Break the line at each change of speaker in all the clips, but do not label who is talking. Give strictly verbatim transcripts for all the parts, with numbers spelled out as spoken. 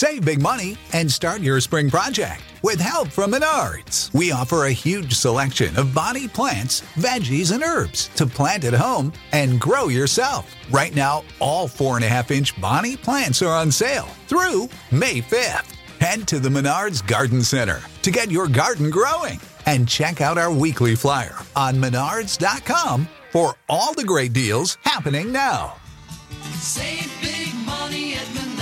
Save big money and start your spring project with help from Menards. We offer a huge selection of bonnie plants, veggies, and herbs to plant at home and grow yourself. Right now, all four and a half inch bonnie plants are on sale through May fifth. Head to the Menards Garden Center to get your garden growing and check out our weekly flyer on menards dot com for all the great deals happening now.
Save big money at Menards.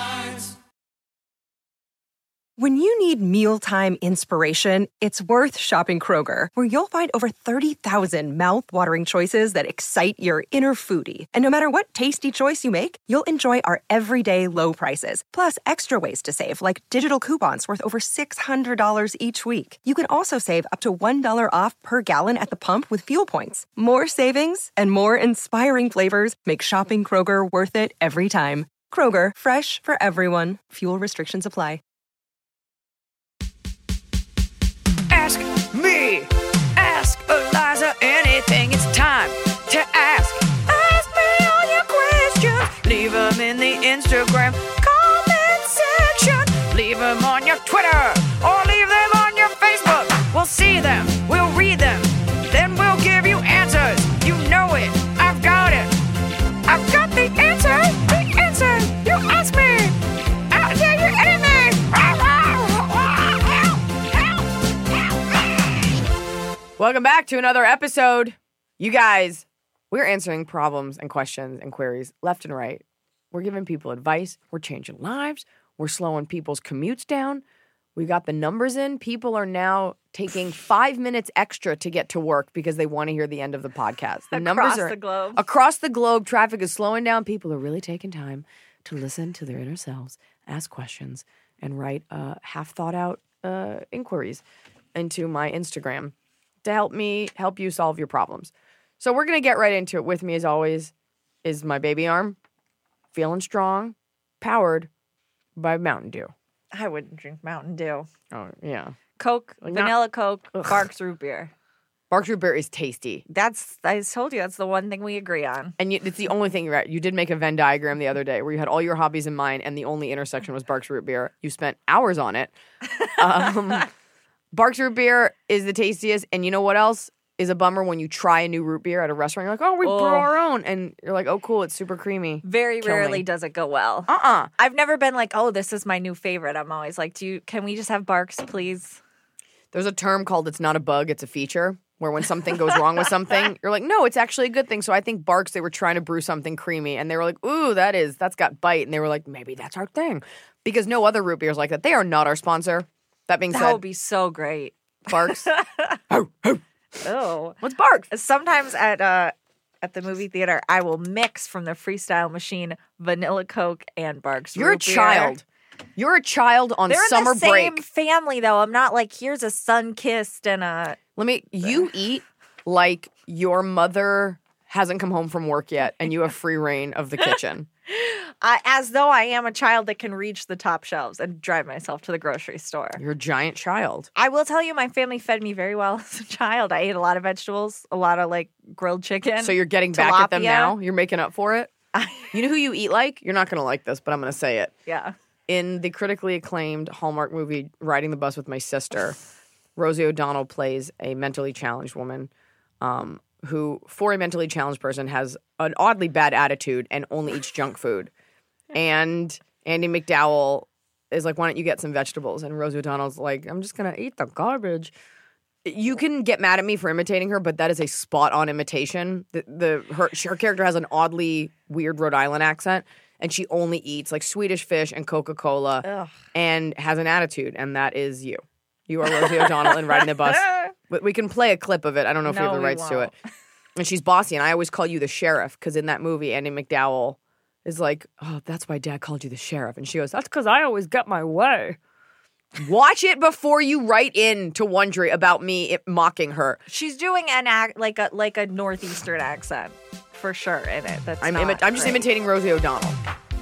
When you need mealtime inspiration, it's worth shopping Kroger, where you'll find over thirty thousand mouth-watering choices that excite your inner foodie. And no matter what tasty choice you make, you'll enjoy our everyday low prices, plus extra ways to save, like digital coupons worth over six hundred dollars each week. You can also save up to one dollar off per gallon at the pump with fuel points. More savings and more inspiring flavors make shopping Kroger worth it every time. Kroger, fresh for everyone. Fuel restrictions apply.
Ask me, ask Eliza anything. It's time to ask. Ask me all your questions. Leave them in the Instagram comment section. Leave them on your Twitter or leave them on your Facebook. We'll see them, we'll read them, then we'll give you answers. You know it, I've got it. I've got the answer, the answer. You ask me, I'll tell you anything. Welcome back to another episode. You guys, we're answering problems and questions and queries left and right. We're giving people advice. We're changing lives. We're slowing people's commutes down. We got the numbers in. People are now taking five minutes extra to get to work because they want to hear the end of the podcast. The
across
numbers are
the globe.
Across the globe, traffic is slowing down. People are really taking time to listen to their inner selves, ask questions, and write uh, half-thought-out uh, inquiries into my Instagram to help me help you solve your problems. So we're going to get right into it. With me, as always, is my baby arm, feeling strong, powered by Mountain Dew.
I wouldn't drink Mountain Dew.
Oh, yeah.
Coke,
Like
vanilla
not-
Coke,
Ugh.
Barks root beer.
Barks root beer is tasty.
That's, I told you, that's the one thing we agree on.
And you, it's the only thing you're at. You did make a Venn diagram the other day where you had all your hobbies in mind and the only intersection was Barks root beer. You spent hours on it. Um, Barks root beer is the tastiest. And you know what else is a bummer? When you try a new root beer at a restaurant, you're like, oh, we
Oh.
brew our own. And you're like, oh, cool, it's super creamy.
Very
Kill
rarely
me.
does it go well.
Uh-uh.
I've never been like, oh, this is my new favorite. I'm always like, do you, can we just have Barks, please?
There's a term called it's not a bug, it's a feature, where when something goes wrong with something, you're like, no, it's actually a good thing. So I think Barks, they were trying to brew something creamy, and they were like, ooh, that is, that's got bite. And they were like, maybe that's our thing. Because no other root beers like that. They are not our sponsor. That being
That
said,
would be so great.
Barks. oh, oh.
Oh.
What's Barks?
Sometimes at uh at the movie theater, I will mix from the freestyle machine vanilla Coke and Barks
You're a
root beer.
child. You're a child on
They're
summer
in the same
break.
family, though. I'm not like, here's a sun-kissed and a...
Let me, you eat like your mother hasn't come home from work yet and you have free reign of the kitchen.
I, as though I am a child that can reach the top shelves and drive myself to the grocery store.
You're a giant child.
I will tell you, my family fed me very well as a child. I ate a lot of vegetables, a lot of like grilled chicken.
So you're getting back at them
tilapia.
now? You're making up for it? You know who you eat like? You're not going to like this, but I'm going to say it.
Yeah.
In the critically acclaimed Hallmark movie Riding the Bus with My Sister, Rosie O'Donnell plays a mentally challenged woman um, who, for a mentally challenged person, has an oddly bad attitude and only eats junk food. And Andy McDowell is like, why don't you get some vegetables? And Rosie O'Donnell's like, I'm just going to eat the garbage. You can get mad at me for imitating her, but that is a spot-on imitation. The, the her, her character has an oddly weird Rhode Island accent, and she only eats like Swedish fish and Coca-Cola
Ugh.
and has an attitude, and that is you. You are Rosie O'Donnell in Riding the Bus. But we can play a clip of it. I don't know if
No,
we have the
we
rights to
won't.
it. And she's bossy, and I always call you the sheriff, because in that movie, Andy McDowell is like, oh, that's why Dad called you the sheriff. And she goes, that's because I always get my way. Watch it before you write in to Wondery about me it, mocking her.
She's doing an act like a like a northeastern accent for sure in it. That's
I'm,
not
imi- I'm just
great.
imitating Rosie O'Donnell.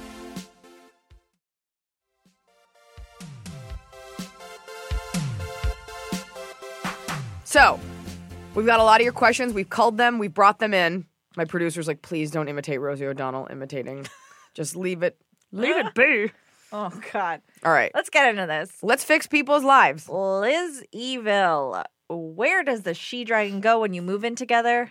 So, we've got a lot of your questions. We've culled them. We've brought them in. My producer's like, please don't imitate Rosie O'Donnell imitating. Just leave it. Leave it be.
Oh, God.
All right.
Let's get into this.
Let's fix people's lives.
Liz Evil. Where does the she-dragon go when you move in together?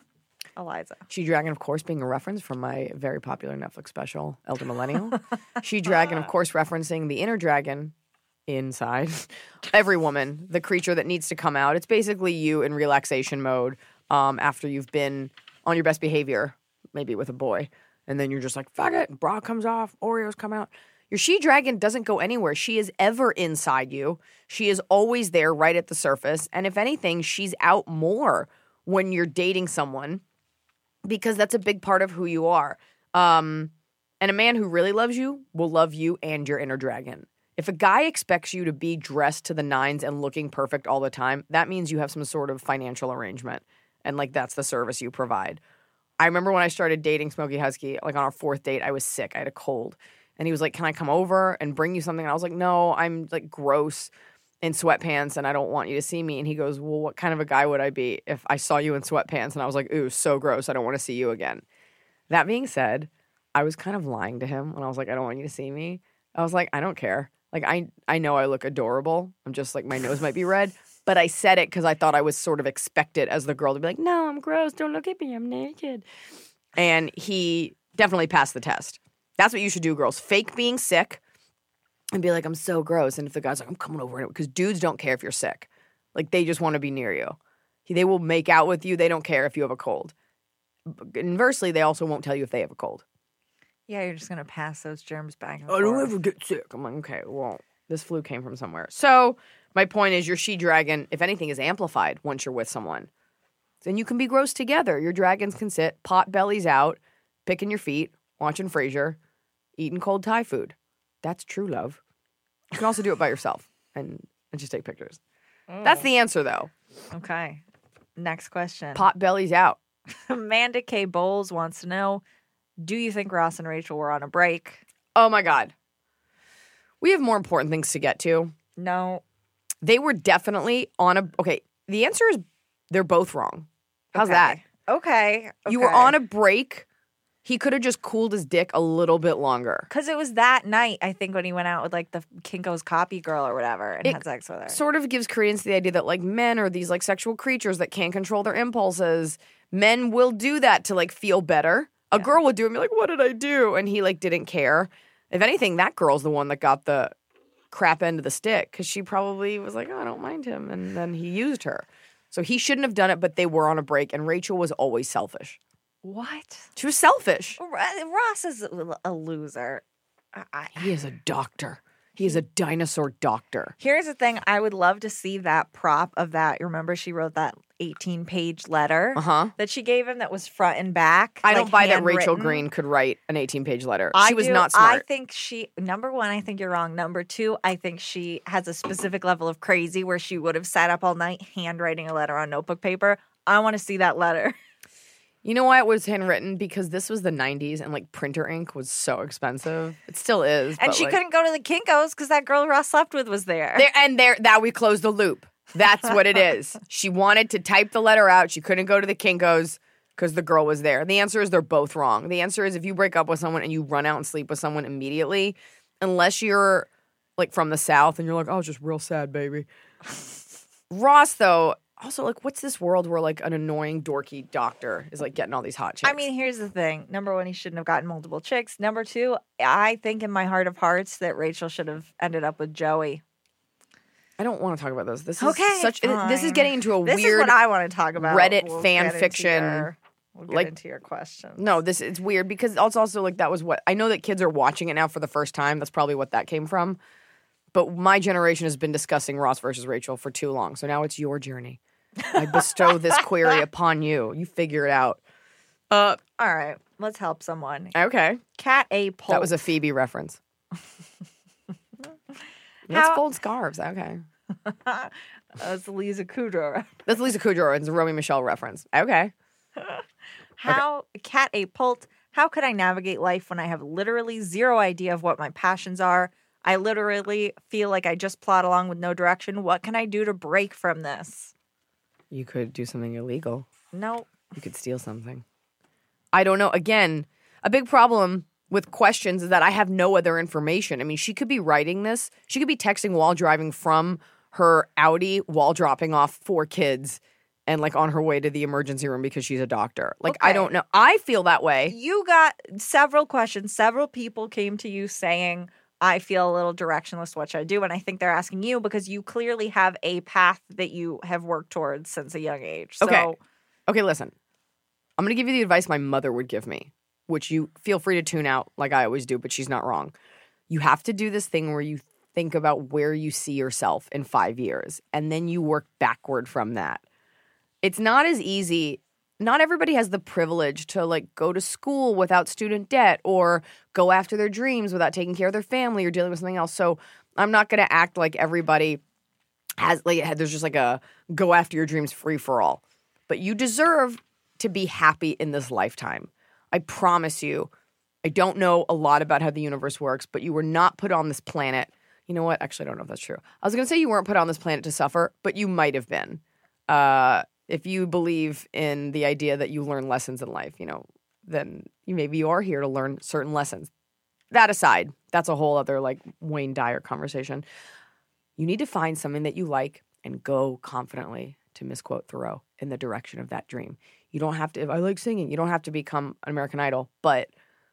Eliza.
She-Dragon, of course, being a reference from my very popular Netflix special, Elder Millennial. She-Dragon, of course, referencing the inner dragon inside every woman, the creature that needs to come out. It's basically you in relaxation mode um, after you've been on your best behavior, maybe with a boy. And then you're just like, fuck it, bra comes off, Oreos come out. Your she-dragon doesn't go anywhere. She is ever inside you. She is always there right at the surface. And if anything, she's out more when you're dating someone because that's a big part of who you are. Um, and a man who really loves you will love you and your inner dragon. If a guy expects you to be dressed to the nines and looking perfect all the time, that means you have some sort of financial arrangement. And, like, that's the service you provide. I remember when I started dating Smokey Husky, like, on our fourth date, I was sick. I had a cold. And he was like, can I come over and bring you something? And I was like, no, I'm, like, gross in sweatpants, and I don't want you to see me. And he goes, well, what kind of a guy would I be if I saw you in sweatpants? And I was like, ooh, so gross. I don't want to see you again. That being said, I was kind of lying to him when I was like, I don't want you to see me. I was like, I don't care. Like, I, I know I look adorable. I'm just, like, my nose might be red. But I said it because I thought I was sort of expected as the girl to be like, no, I'm gross. Don't look at me. I'm naked. And he definitely passed the test. That's what you should do, girls. Fake being sick and be like, I'm so gross. And if the guy's like, I'm coming over, because dudes don't care if you're sick. Like, they just want to be near you. They will make out with you. They don't care if you have a cold. Inversely, they also won't tell you if they have a cold.
Yeah, you're just going to pass those germs back and
I don't
forth.
ever get sick. I'm like, okay, well, this flu came from somewhere. So my point is your she-dragon, if anything, is amplified once you're with someone. Then you can be gross together. Your dragons can sit, pot bellies out, picking your feet, watching Frasier, eating cold Thai food. That's true love. You can also do it by yourself and, and just take pictures.
Mm.
That's the answer, though.
Okay. Next question.
Pot bellies out.
Amanda K. Bowles wants to know, do you think Ross and Rachel were on a break?
Oh, my God. We have more important things to get to.
No.
They were definitely on a... Okay, the answer is they're both wrong. How's
Okay.
that?
Okay.
You were
okay.
on a break. He could have just cooled his dick a little bit longer.
Because it was that night, I think, when he went out with, like, the Kinko's copy girl or whatever and
It
had sex with her.
Sort of gives credence to the idea that, like, men are these, like, sexual creatures that can't control their impulses. Men will do that to, like, feel better. A
Yeah.
girl would do it and be like, what did I do? And he, like, didn't care. If anything, that girl's the one that got the crap end of the stick because she probably was like, oh, I don't mind him. And then he used her. So he shouldn't have done it, but they were on a break. And Rachel was always selfish.
What?
She was selfish.
Ross is a loser. I, I,
He is a doctor. He is a dinosaur doctor.
Here's the thing. I would love to see that prop of that. You remember she wrote that eighteen-page letter
Uh-huh.
that she gave him that was front and back?
I don't
like,
buy that Rachel
handwritten?
Green could write an eighteen-page letter.
I
She was
do.
not smart.
I think she, number one, I think you're wrong. Number two, I think she has a specific level of crazy where she would have sat up all night handwriting a letter on notebook paper. I want to see that letter.
You know why it was handwritten? Because this was the nineties and, like, printer ink was so expensive. It still is.
And
but,
she
like,
couldn't go to the Kinko's because that girl Ross slept with was there.
There, and there, that we closed the loop. That's what it is. She wanted to type the letter out. She couldn't go to the Kinko's because the girl was there. The answer is they're both wrong. The answer is if you break up with someone and you run out and sleep with someone immediately, unless you're, like, from the South and you're like, oh, it's just real sad, baby. Ross, though... Also, like, what's this world where, like, an annoying, dorky doctor is, like, getting all these hot chicks?
I mean, here's the thing. Number one, he shouldn't have gotten multiple chicks. Number two, I think in my heart of hearts that Rachel should have ended up with Joey.
I don't want to talk about this. This is
Okay,
such. This is
fine.
getting into a
This
weird.
is what I want to talk about.
Reddit
We'll
fan
get into
fiction,
your- We'll get
like-
into your question.
No, this it's weird because it's also like that was what I know that kids are watching it now for the first time. That's probably what that came from. But my generation has been discussing Ross versus Rachel for too long, so now it's your journey. I bestow this query upon you. You figure it out. Uh,
All right, let's help someone.
okay.
Cat A. Polt.
That was a Phoebe reference. Let's
How-
fold scarves. Okay.
That's Lisa Kudrow.
That's Lisa Kudrow. It's a Romy Michelle reference. Okay.
How Cat A. Polt. How could I navigate life when I have literally zero idea of what my passions are? I literally feel like I just plod along with no direction. What can I do to break from this?
You could do something illegal.
No.
You could steal something. I don't know. Again, a big problem with questions is that I have no other information. I mean, she could be writing this. She could be texting while driving from her Audi while dropping off four kids and like on her way to the emergency room because she's a doctor. Like,
Okay.
I don't know. I feel that way.
You got several questions. Several people came to you saying, I feel a little directionless. What should I do? And I think they're asking you because you clearly have a path that you have worked towards since a young age. So,
Okay. Okay, listen. I'm going to give you the advice my mother would give me, which you feel free to tune out like I always do, but she's not wrong. You have to do this thing where you think about where you see yourself in five years, and then you work backward from that. It's not as easy. Not everybody has the privilege to like go to school without student debt or go after their dreams without taking care of their family or dealing with something else. So I'm not going to act like everybody has like there's just like a go after your dreams free for all. But you deserve to be happy in this lifetime. I promise you. I don't know a lot about how the universe works, but you were not put on this planet. You know what? Actually, I don't know if that's true. I was going to say you weren't put on this planet to suffer, but you might have been. Uh, if you believe in the idea that you learn lessons in life, you know, then you maybe you are here to learn certain lessons. That aside, that's a whole other like Wayne Dyer conversation. You need to find something that you like and go confidently, to misquote Thoreau, in the direction of that dream. You don't have to, if I like singing, you don't have to become an American Idol, but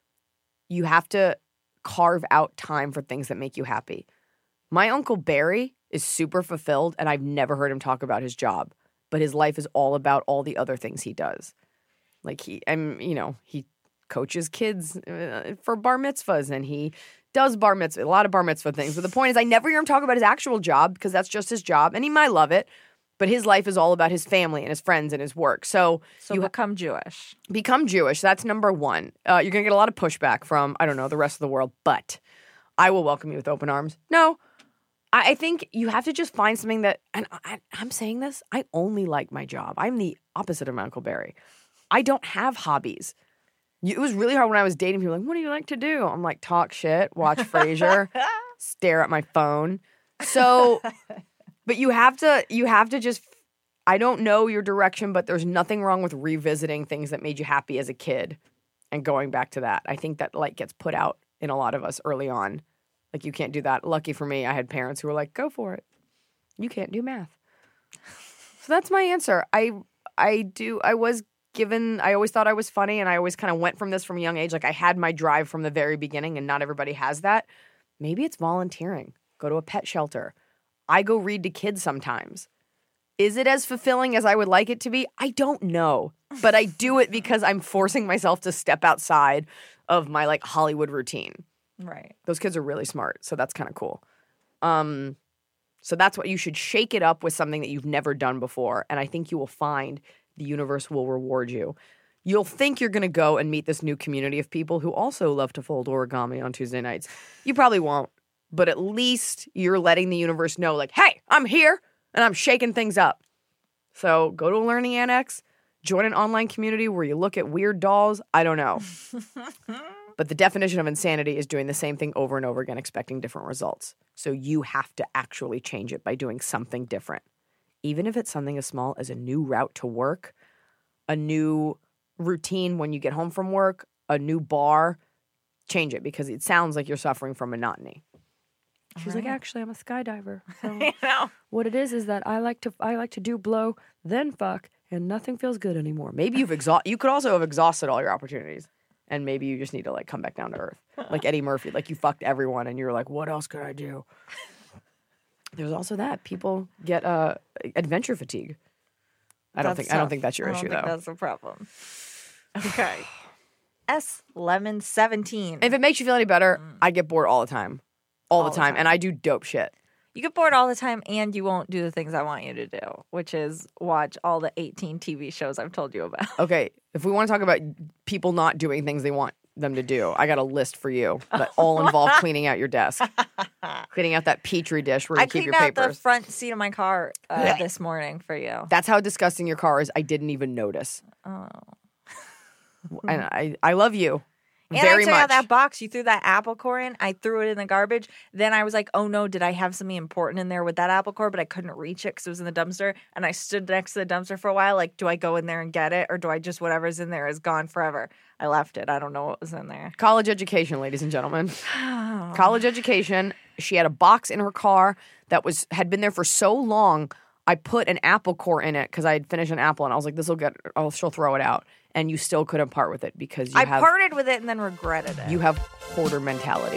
you have to carve out time for things that make you happy. My Uncle Barry is super fulfilled, and I've never heard him talk about his job. But his life is all about all the other things he does. Like he, I'm, you know, he coaches kids uh, for bar mitzvahs, and he does bar mitzvah, a lot of bar mitzvah things. But the point is, I never hear him talk about his actual job because that's just his job, and he might love it. But his life is all about his family and his friends and his work. So,
so
you
become Jewish.
Become Jewish. That's number one. Uh, you're going to get a lot of pushback from, I don't know, the rest of the world. But I will welcome you with open arms. No. I think you have to just find something that, and I, I'm saying this, I only like my job. I'm the opposite of my Uncle Barry. I don't have hobbies. It was really hard when I was dating people. Like, what do you like to do? I'm like, talk shit, watch Frasier, stare at my phone. So, but you have to, you have to just, I don't know your direction, but there's nothing wrong with revisiting things that made you happy as a kid and going back to that. I think that light gets put out in a lot of us early on. Like, you can't do that. Lucky for me, I had parents who were like, go for it. You can't do math. So that's my answer. I I do, I was given, I always thought I was funny, and I always kind of went from this from a young age. Like, I had my drive from the very beginning, and not everybody has that. Maybe it's volunteering. Go to a pet shelter. I go read to kids sometimes. Is it as fulfilling as I would like it to be? I don't know. But I do it because I'm forcing myself to step outside of my, like, Hollywood routine.
Right.
Those kids are really smart, so that's kind of cool. Um, so that's what you should shake it up with something that you've never done before, and I think you will find the universe will reward you. You'll think you're going to go and meet this new community of people who also love to fold origami on Tuesday nights. You probably won't, but at least you're letting the universe know, like, hey, I'm here, and I'm shaking things up. So go to a learning annex, join an online community where you look at weird dolls. I don't know. But the definition of insanity is doing the same thing over and over again, expecting different results. So you have to actually change it by doing something different. Even if it's something as small as a new route to work, a new routine when you get home from work, a new bar, change it because it sounds like you're suffering from monotony. She's right. Like, actually, I'm a skydiver. So
You know?
what it is is that I like to I like to do blow, then fuck, and nothing feels good anymore. Maybe you've exhausted. You could also have exhausted all your opportunities. And maybe you just need to, like, come back down to earth. Like Eddie Murphy. Like, you fucked everyone, and you're like, what else could I do? There's also that. People get uh, adventure fatigue. I don't
That's
think I don't think that's your
I don't
issue,
think
though.
That's the problem. Okay. S Lemon seventeen.
If it makes you feel any better, I get bored all the time. All,
All
the,
the
time.
time.
And I do dope shit.
You get bored all the time, and you won't do the things I want you to do, which is watch all the eighteen T V shows I've told you about.
Okay, if we want to talk about people not doing things they want them to do, I got a list for you that all involve cleaning out your desk. Cleaning out that Petri dish where you
I
keep your
cleaned out
papers.
the front seat of my car uh, this morning for you.
That's how disgusting your car is. I didn't even notice.
Oh.
And I, I love you.
And
Very
I took out
much.
that box. You threw that apple core in. I threw it in the garbage. Then I was like, oh no, did I have something important in there with that apple core? But I couldn't reach it because it was in the dumpster. And I stood next to the dumpster for a while. Like, do I go in there and get it? Or do I just, whatever's in there is gone forever? I left it. I don't know what was in there.
College education, ladies and gentlemen. College education. She had a box in her car that was had been there for so long. I put an apple core in it because I had finished an apple, and I was like, "This will get. Oh, she'll throw it out." And you still couldn't part with it because you
I
have
parted with it and then regretted it.
you have hoarder mentality.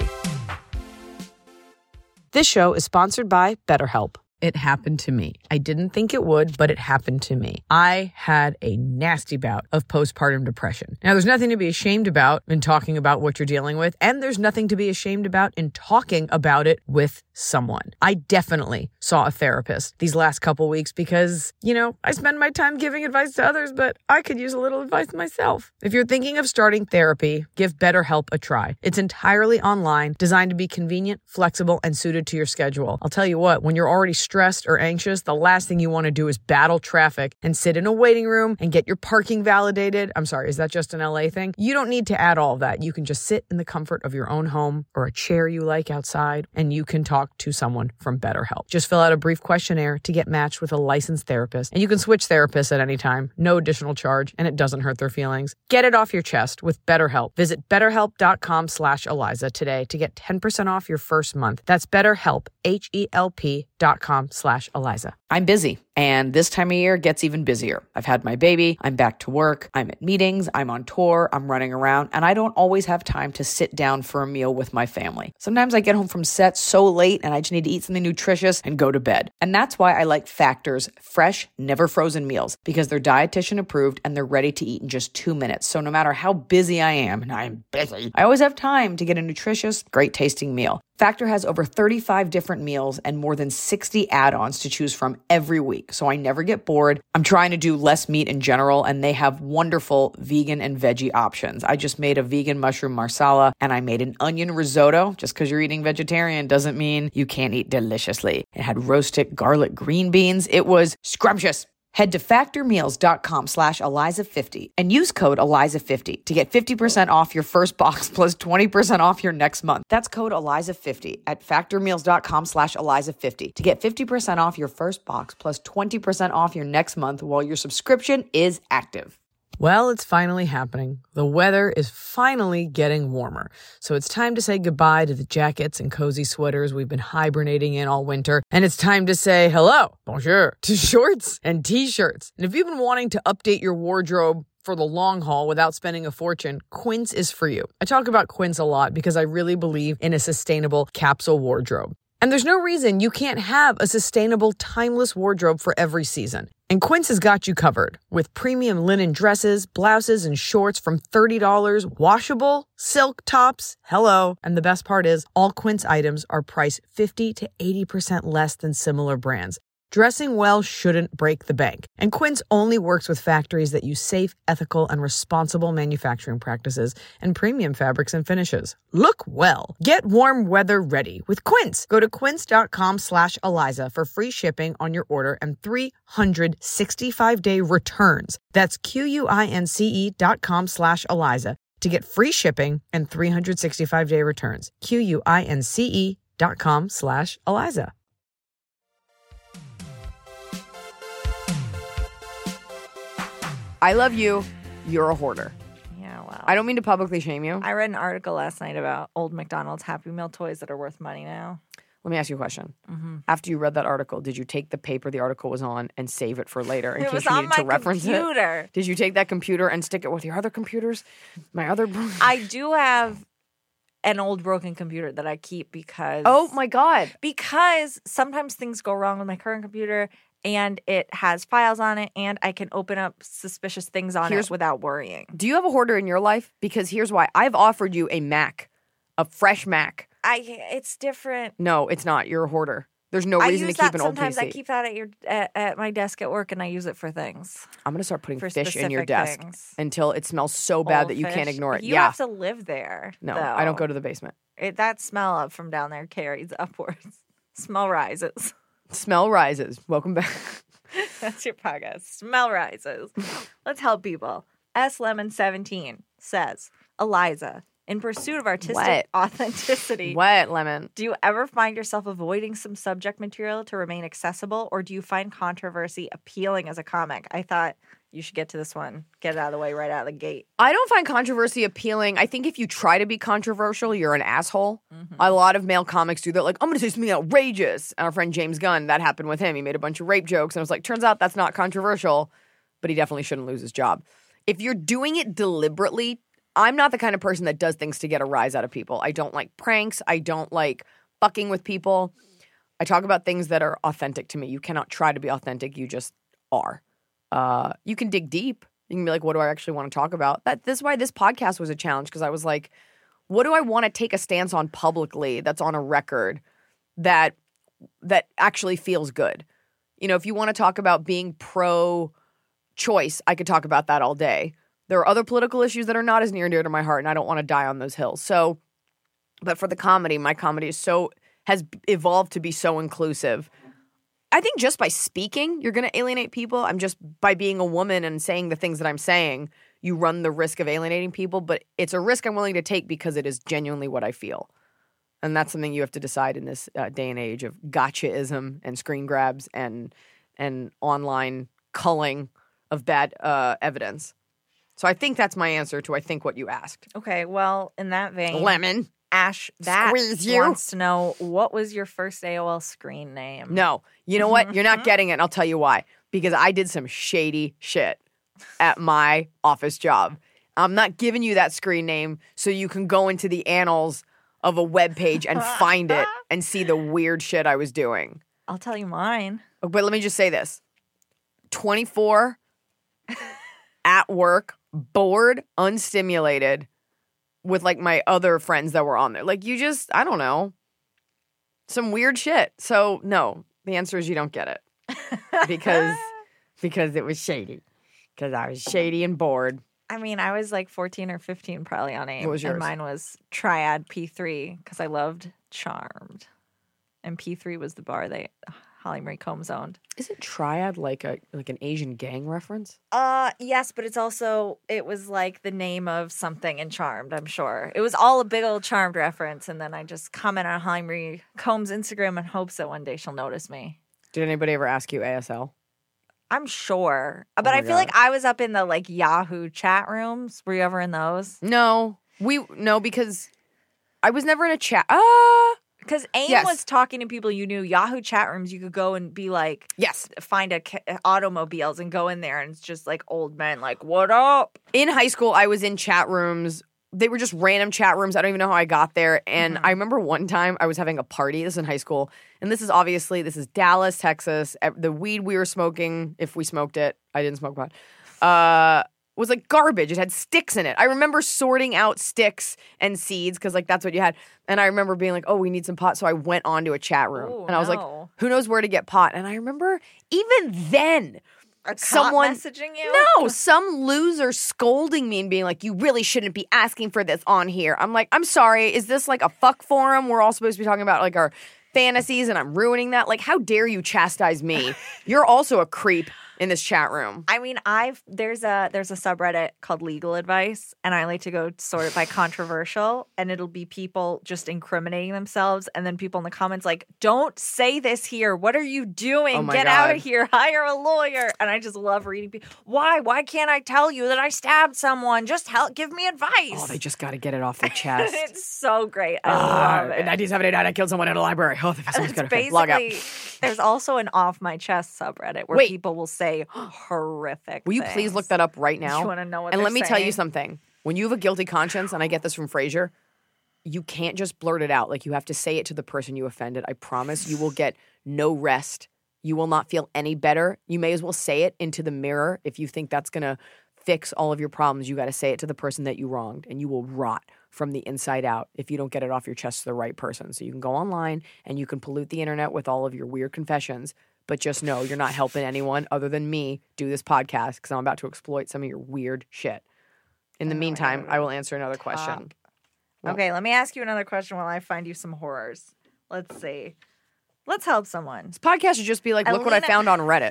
This show is sponsored by BetterHelp. It happened to me. I didn't think it would, but it happened to me. I had a nasty bout of postpartum depression. Now, there's nothing to be ashamed about in talking about what you're dealing with, and there's nothing to be ashamed about in talking about it with someone. I definitely saw a therapist these last couple weeks because, you know, I spend my time giving advice to others, but I could use a little advice myself. If you're thinking of starting therapy, give BetterHelp a try. It's entirely online, designed to be convenient, flexible, and suited to your schedule. I'll tell you what, when you're already stressed or anxious, the last thing you want to do is battle traffic and sit in a waiting room and get your parking validated. I'm sorry, is that just an L A thing? You don't need to add all of that. You can just sit in the comfort of your own home or a chair you like outside, and you can talk to someone from BetterHelp. Just fill out a brief questionnaire to get matched with a licensed therapist, and you can switch therapists at any time. No additional charge, and it doesn't hurt their feelings. Get it off your chest with BetterHelp. Visit betterhelp.com slash Eliza today to get ten percent off your first month. That's BetterHelp, H E L P dot com slash Eliza. I'm busy, and this time of year gets even busier. I've had my baby, I'm back to work, I'm at meetings, I'm on tour, I'm running around, and I don't always have time to sit down for a meal with my family. Sometimes I get home from set so late and I just need to eat something nutritious and go to bed. And that's why I like Factor's fresh, never frozen meals, because they're dietitian approved and they're ready to eat in just two minutes. So no matter how busy I am, and I'm busy, I always have time to get a nutritious, great tasting meal. Factor has over thirty-five different meals and more than sixty add-ons to choose from every week, so I never get bored. I'm trying to do less meat in general, and they have wonderful vegan and veggie options. I just made a vegan mushroom marsala, and I made an onion risotto. Just because you're eating vegetarian doesn't mean you can't eat deliciously. It had roasted garlic green beans. It was scrumptious. Head to factormeals.com slash Eliza50 and use code Eliza fifty to get fifty percent off your first box plus twenty percent off your next month. That's code Eliza fifty at factormeals.com slash Eliza50 to get fifty percent off your first box plus twenty percent off your next month while your subscription is active. Well, it's finally happening. The weather is finally getting warmer. So it's time to say goodbye to the jackets and cozy sweaters we've been hibernating in all winter. And it's time to say hello, bonjour, to shorts and t-shirts. And if you've been wanting to update your wardrobe for the long haul without spending a fortune, Quince is for you. I talk about Quince a lot because I really believe in a sustainable capsule wardrobe. And there's no reason you can't have a sustainable, timeless wardrobe for every season. And Quince has got you covered with premium linen dresses, blouses, and shorts from thirty dollars, washable, silk tops, hello. And the best part is all Quince items are priced fifty to eighty percent less than similar brands. Dressing well shouldn't break the bank. And Quince only works with factories that use safe, ethical, and responsible manufacturing practices and premium fabrics and finishes. Look well. Get warm weather ready with Quince. Go to quince.com slash Eliza for free shipping on your order and three hundred sixty-five day returns. That's Q-U-I-N-C-E dot com slash Eliza to get free shipping and three hundred sixty-five day returns. Q-U-I-N-C-E dot com slash Eliza. I love you. You're a hoarder.
Yeah, wow.
I don't mean to publicly shame you.
I read an article last night about old McDonald's Happy Meal toys that are worth money now.
Let me ask you a question.
Mm-hmm.
After you read that article, did you take the paper the article was on and save it for later in
It
case
was
you
on
needed
my
to reference
computer.
it? Did you take that computer and stick it with your other computers? My other...
I do have an old broken computer that I keep because...
Oh, my God.
Because sometimes things go wrong with my current computer and it has files on it and I can open up suspicious things on
Here's-
it without worrying.
Do you have a hoarder in your life? Because here's why. I've offered you a Mac, a fresh Mac.
I It's different.
No, it's not. You're a hoarder. There's no
I
reason to
use
keep
that
an old
sometimes.
P C.
I keep that at your at, at my desk at work and I use it for things.
I'm going to start putting
For
fish in your
specific
desk
things.
until it smells so bad
Old
that you can't
fish.
ignore it.
You
yeah.
have to live there.
No,
though.
I don't go to the basement.
It, that smell up from down there carries upwards. Smell rises.
Smell rises. Welcome back.
That's your podcast. Smell rises. Let's help people. S Lemon seventeen says, Eliza, In pursuit of artistic
What?
authenticity,
What, Lemon?
do you ever find yourself avoiding some subject material to remain accessible, or do you find controversy appealing as a comic? I thought you should get to this one. Get it out of the way right out of the gate.
I don't find controversy appealing. I think if you try to be controversial, you're an asshole. Mm-hmm. A lot of male comics do that. Like, I'm going to say something outrageous. And our friend James Gunn, that happened with him. He made a bunch of rape jokes. And I was like, turns out that's not controversial, but he definitely shouldn't lose his job. If you're doing it deliberately, I'm not the kind of person that does things to get a rise out of people. I don't like pranks. I don't like fucking with people. I talk about things that are authentic to me. You cannot try to be authentic. You just are. Uh, you can dig deep. You can be like, what do I actually want to talk about? That This is why this podcast was a challenge, because I was like, what do I want to take a stance on publicly that's on a record that that actually feels good? You know, if you want to talk about being pro-choice, I could talk about that all day. There are other political issues that are not as near and dear to my heart, and I don't want to die on those hills. So, but for the comedy, my comedy is so has evolved to be so inclusive. I think just by speaking, you're going to alienate people. I'm just by being a woman and saying the things that I'm saying, you run the risk of alienating people. But it's a risk I'm willing to take because it is genuinely what I feel. And that's something you have to decide in this uh, day and age of gotchaism and screen grabs and and online culling of bad uh, evidence. So I think that's my answer to I think what you asked.
Okay, well, in that vein,
Lemon.
Ash, that
Squeeze you.
wants to know, what was your first A O L screen name?
No. You know what? You're not getting it, and I'll tell you why. Because I did some shady shit at my office job. I'm not giving you that screen name so you can go into the annals of a web page and find it and see the weird shit I was doing.
I'll tell you mine.
But let me just say this. twenty-four at work, bored, unstimulated, with like my other friends that were on there. Like you just, I don't know, some weird shit. So no, the answer is you don't get it because because it was shady. Because I was shady and bored.
I mean, I was like fourteen or fifteen probably on AIM.
What was yours?
And mine was Triad P three because I loved Charmed. And P three was the bar that Holly Marie Combs owned.
Isn't Triad like a like an Asian gang reference?
Uh, yes, but it's also, it was like the name of something in Charmed, I'm sure. It was all a big old Charmed reference, and then I just comment on Holly Marie Combs' Instagram in hopes that one day she'll notice me.
Did anybody ever ask you A S L?
I'm sure. But
my
I feel
God.
like I was up in the like Yahoo chat rooms. Were you ever in those?
No. We, no, because I was never in a chat. Ah!
Because AIM
Yes.
was talking to people you knew. Yahoo chat rooms, you could go and be like,
Yes.
find a ca- automobiles and go in there, and it's just like old men like, what up?
In high school, I was in chat rooms. They were just random chat rooms. I don't even know how I got there. And
Mm-hmm.
I remember one time I was having a party. This is in high school. And this is obviously, this is Dallas, Texas. E- The weed we were smoking, if we smoked it, I didn't smoke pot, uh, was like garbage. It had sticks in it. I remember sorting out sticks and seeds because like that's what you had. And I remember being like, oh, we need some pot. So I went onto a chat room.
Ooh,
and I was like,
no.
who knows where to get pot? And I remember even then,
A cop
someone
messaging you?
No, some loser scolding me and being like, you really shouldn't be asking for this on here. I'm like, I'm sorry. Is this like a fuck forum? We're all supposed to be talking about like our fantasies and I'm ruining that. Like, how dare you chastise me? You're also a creep in this chat room.
I mean, I've there's a there's a subreddit called Legal Advice, and I like to go sort it by controversial, and it'll be people just incriminating themselves, and then people in the comments like, "Don't say this here. What are you doing?
Oh my
Get out
God.
of here. Hire a lawyer." And I just love reading people. Why? Why can't I tell you that I stabbed someone? Just help. Give me advice.
Oh, they just got to get it off their chest.
It's so great. I
Ah,
love it.
in nineteen seventy-nine, I killed someone in a library. Oh, the someone's
It's
gonna log out.
basically, there's also an off my chest subreddit where
Wait.
people will say horrific
Will you
things.
please look that up right now?
You wanna know what
And
they're
let me tell you
saying?
something. When you have a guilty conscience, and I get this from Frasier, you can't just blurt it out. Like, you have to say it to the person you offended. I promise you will get no rest. You will not feel any better. You may as well say it into the mirror. If you think that's going to fix all of your problems, you got to say it to the person that you wronged, and you will rot from the inside out if you don't get it off your chest to the right person. So you can go online and you can pollute the internet with all of your weird confessions, but just know you're not helping anyone other than me do this podcast because I'm about to exploit some of your weird shit. In the meantime, I will answer another question. Well-
Okay, let me ask you another question while I find you some horrors. Let's see. Let's help someone.
This podcast should just be like, look what I
Alina-
found on Reddit.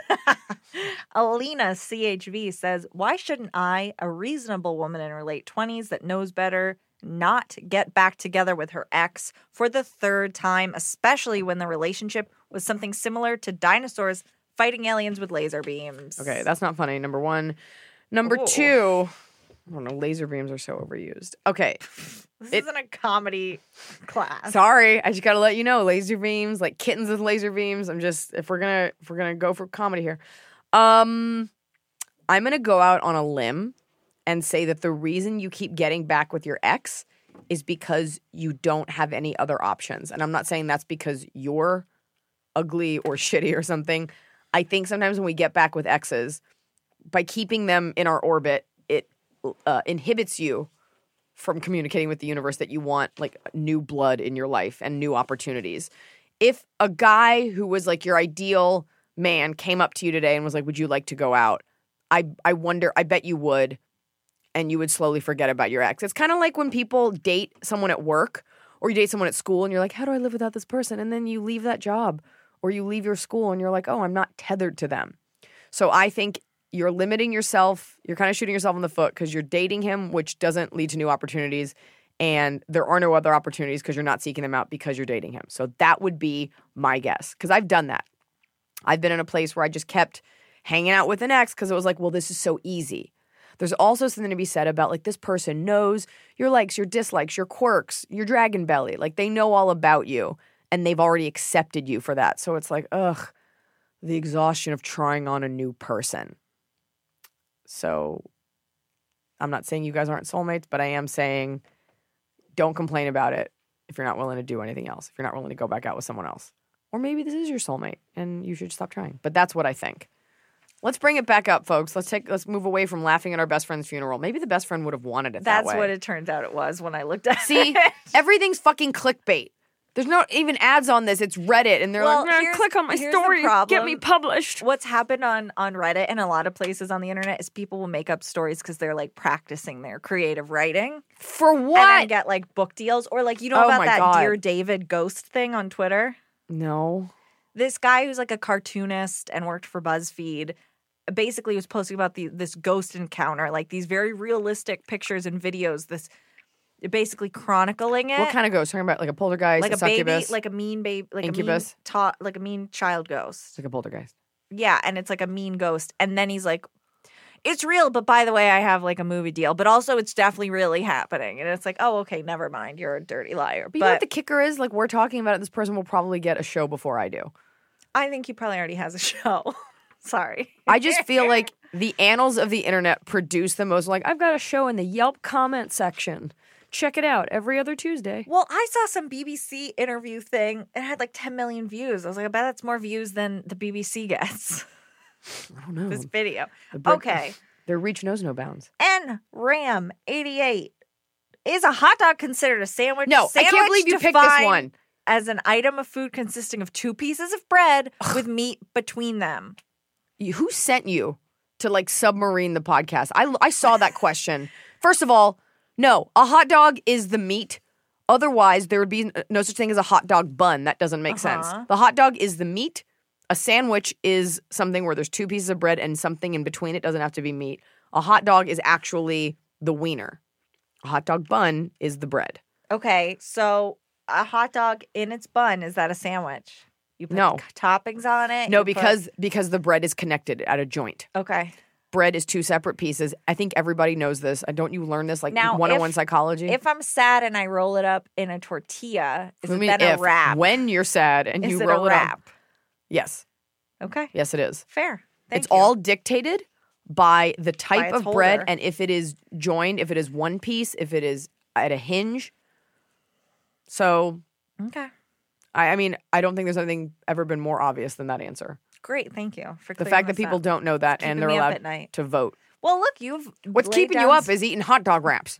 Alina C H V says, "Why shouldn't I, a reasonable woman in her late twenties that knows better not get back together with her ex for the third time, especially when the relationship was something similar to dinosaurs fighting aliens with laser beams.
Okay, that's not funny. Number one. Number
Ooh.
two. I don't know. Laser beams are so overused. Okay.
This
It-
isn't a comedy class.
Sorry, I just gotta let you know, laser beams, like kittens with laser beams. I'm just if we're gonna if we're gonna go for comedy here, um, I'm gonna go out on a limb and say that the reason you keep getting back with your ex is because you don't have any other options. And I'm not saying that's because you're ugly or shitty or something. I think sometimes when we get back with exes, by keeping them in our orbit, it uh, inhibits you from communicating with the universe that you want like new blood in your life and new opportunities. If a guy who was like your ideal man came up to you today and was like, would you like to go out? I, I wonder, I bet you would. And you would slowly forget about your ex. It's kind of like when people date someone at work or you date someone at school and you're like, how do I live without this person? And then you leave that job or you leave your school and you're like, oh, I'm not tethered to them. So I think you're limiting yourself. You're kind of shooting yourself in the foot because you're dating him, which doesn't lead to new opportunities. And there are no other opportunities because you're not seeking them out because you're dating him. So that would be my guess because I've done that. I've been in a place where I just kept hanging out with an ex because it was like, well, this is so easy. There's also something to be said about like this person knows your likes, your dislikes, your quirks, your dragon belly. Like they know all about you and they've already accepted you for that. So it's like, ugh, the exhaustion of trying on a new person. So I'm not saying you guys aren't soulmates, but I am saying don't complain about it if you're not willing to do anything else, if you're not willing to go back out with someone else. Or maybe this is your soulmate and you should stop trying. But that's what I think. Let's bring it back up, folks. Let's take let's move away from laughing at our best friend's funeral. Maybe the best friend would have wanted it that
That's
way.
what it turns out it was when I looked at
See,
it.
everything's fucking clickbait. There's not even ads on this. It's Reddit, and they're
Well,
like, "Nah,
here's-
click on my
here's the
story, get
problem.
me published."
What's happened on on Reddit and a lot of places on the internet is people will make up stories because they're like practicing their creative writing
For
and then
what?
get like book deals or like you know
Oh
about
my
that
God.
Dear David ghost thing on Twitter.
No.
This guy who's like a cartoonist and worked for BuzzFeed basically was posting about the this ghost encounter, like these very realistic pictures and videos. This basically chronicling it.
What kind of ghost? Talking about like a poltergeist,
like
a,
a baby,
succubus,
like a mean baby, like
Incubus?
a mean ta- like a mean child ghost.
It's like a poltergeist.
Yeah, and it's like a mean ghost. And then he's like, it's real, but by the way, I have like a movie deal. But also it's definitely really happening. And it's like, oh, okay, never mind. You're a dirty liar.
But,
But,
you know what the kicker is? Like we're talking about it. This person will probably get a show before I do.
I think he probably already has a show. Sorry.
I just feel like the annals of the internet produce the most. Like I've got a show in the Yelp comment section. Check it out every other Tuesday.
Well, I saw some B B C interview thing. It had like ten million views. I was like, I bet that's more views than the B B C gets.
I don't know.
This video.
The Brit-
Okay.
Their reach knows no bounds.
N Ram eighty-eight. Is a hot dog considered a sandwich?
No, I
Sandwich
can't believe you picked this
defined
one.
As an item of food consisting of two pieces of bread with meat between them.
You- Who sent you to like submarine the podcast? I, I saw that question. First of all, no, a hot dog is the meat. Otherwise, there would be no such thing as a hot dog bun. That doesn't make sense.
Uh-huh.
The hot dog is the meat. A sandwich is something where there's two pieces of bread and something in between. It doesn't have to be meat. A hot dog is actually the wiener. A hot dog bun is the bread.
Okay, so a hot dog in its bun, is that a sandwich? You put
No.
toppings on it?
No,
you put-
because because the bread is connected at a joint.
Okay.
Bread is two separate pieces. I think everybody knows this. Uh, Don't you learn this like
Now,
one oh one
if-
psychology?
If I'm sad and I roll it up in a tortilla, is
I
it
mean,
then
if,
a wrap?
when you're sad and
is
you
it
roll
a
it up.
wrap?
Yes.
Okay.
Yes, it is.
Fair. Thank
it's
you.
all dictated by the type
its
of bread
holder.
and if it is joined, if it is one piece, if it is at a hinge. So,
Okay.
I, I mean, I don't think there's anything ever been more obvious than that answer.
Great. Thank you for
The
clearing
fact that
this
people
up.
don't know that and
Keeping
they're
me up
allowed
at night.
to vote.
Well, look, you've
What's
laid
keeping you
down
up is eating hot dog wraps.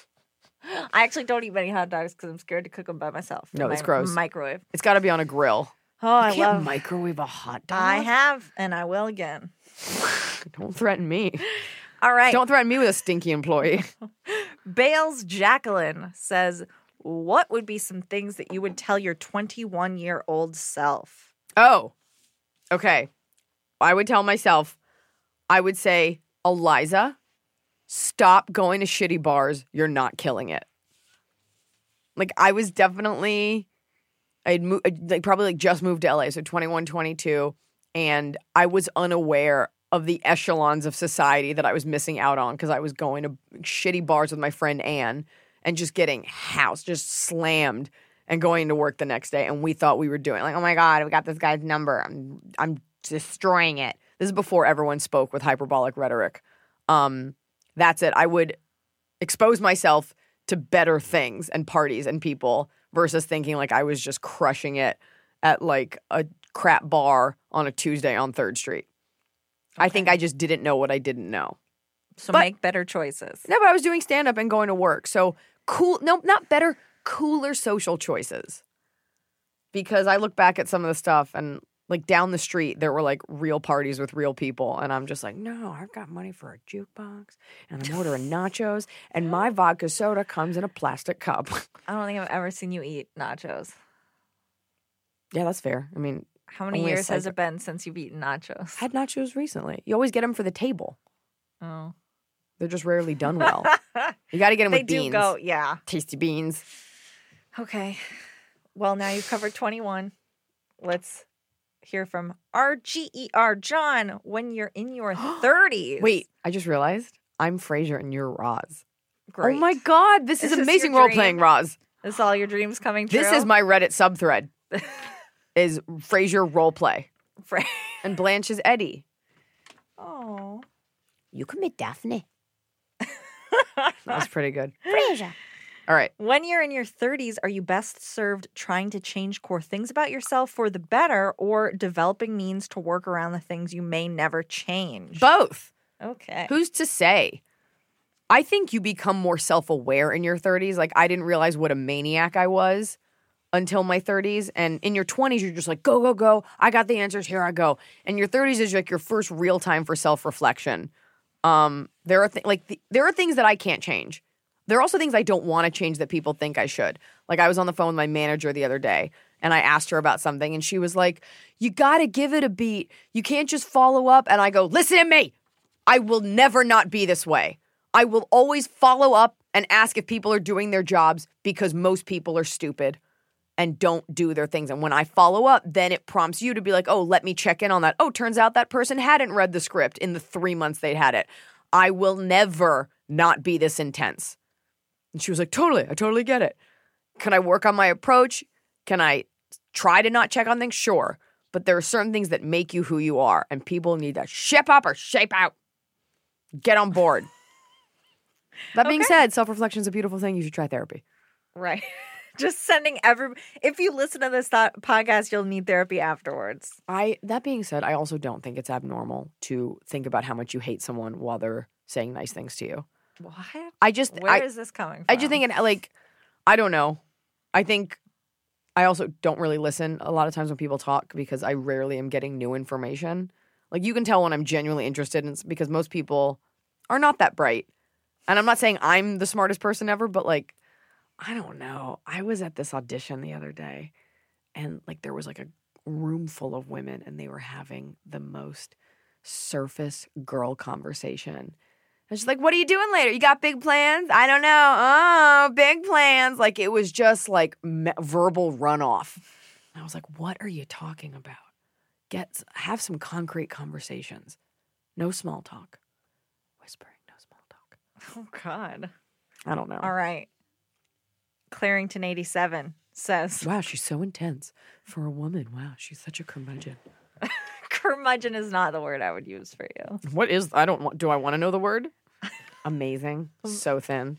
I actually don't eat many hot dogs because I'm scared to cook them by myself. in
No, that's
my
gross.
Microwave.
It's got to be on a grill.
Oh, I
You can't
love.
microwave a hot dog.
I have, and I will again.
Don't threaten me.
All right.
Don't threaten me with a stinky employee.
Bales Jacqueline says, "What would be some things that you would tell your twenty-one year old self?"
Oh, okay. I would tell myself, I would say, Eliza, stop going to shitty bars. You're not killing it. Like, I was definitely, I'd mo- like probably like just moved to L A, so twenty-one, twenty-two, and I was unaware of the echelons of society that I was missing out on because I was going to shitty bars with my friend Anne and just getting housed, just slammed, and going to work the next day. And we thought we were doing like, oh my God, we got this guy's number. I'm I'm destroying it. This is before everyone spoke with hyperbolic rhetoric. Um, that's it. I would expose myself to better things and parties and people versus thinking like I was just crushing it at like a crap bar on a Tuesday on third Street. Okay. I think I just didn't know what I didn't know.
So
but,
make better choices.
No, but I was doing stand-up and going to work. So cool. No, not better. Cooler social choices. Because I look back at some of the stuff and like down the street, there were like real parties with real people. And I'm just like, no, I've got money for a jukebox and I'm ordering nachos and my vodka soda comes in a plastic cup.
I don't think I've ever seen you eat nachos.
Yeah, that's fair. I mean,
how many years has it been since you've eaten nachos?
I had nachos recently. You always get them for the table.
Oh.
They're just rarely done well. You got to get them
they
with beans.
They do go, yeah.
Tasty beans.
Okay. Well, now you've covered twenty-one. Let's hear from R G E R John when you're in your thirties.
Wait, I just realized I'm Frasier and you're Roz.
Great.
Oh my God, this is,
is
amazing role playing, Roz.
Is all your dreams coming true?
This is my Reddit subthread. Is Frasier role play.
Fra-
and Blanche is Eddie.
Oh.
You can be Daphne. That's pretty good.
Frasier.
All right.
When you're in your thirties, are you best served trying to change core things about yourself for the better or developing means to work around the things you may never change?
Both.
Okay.
Who's to say? I think you become more self-aware in your thirties. Like, I didn't realize what a maniac I was until my thirties. And in your twenties, you're just like, go, go, go. I got the answers. Here I go. And your thirties is like your first real time for self-reflection. Um, there are th- like th- there are things that I can't change. There are also things I don't want to change that people think I should. Like, I was on the phone with my manager the other day, and I asked her about something, and she was like, you got to give it a beat. You can't just follow up. And I go, listen to me. I will never not be this way. I will always follow up and ask if people are doing their jobs because most people are stupid and don't do their things. And when I follow up, then it prompts you to be like, oh, let me check in on that. Oh, turns out that person hadn't read the script in the three months they'd had it. I will never not be this intense. And she was like, totally, I totally get it. Can I work on my approach? Can I try to not check on things? Sure. But there are certain things that make you who you are, and people need to ship up or shape out. Get on board. That being
Okay.
said, self-reflection is a beautiful thing. You should try therapy.
Right. Just sending every. If you listen to this th- podcast, you'll need therapy afterwards.
I. That being said, I also don't think it's abnormal to think about how much you hate someone while they're saying nice things to you.
What?
I just.
Where
I,
is this coming from?
I just think, it, like, I don't know. I think I also don't really listen a lot of times when people talk because I rarely am getting new information. Like, you can tell when I'm genuinely interested, and it's because most people are not that bright. And I'm not saying I'm the smartest person ever, but, like, I don't know. I was at this audition the other day, and, like, there was, like, a room full of women, and they were having the most surface girl conversation. And she's like, what are you doing later? You got big plans? I don't know. Oh, big plans. Like, it was just, like, me- verbal runoff. And I was like, what are you talking about? Get Have some concrete conversations. No small talk. Whispering, no small talk.
Oh, God.
I don't know.
All right. Clarington eighty-seven says,
Wow, she's so intense for a woman. Wow, she's such a curmudgeon.
curmudgeon is not the word I would use for you.
What is, I don't want, do I want to know the word? Amazing. So thin.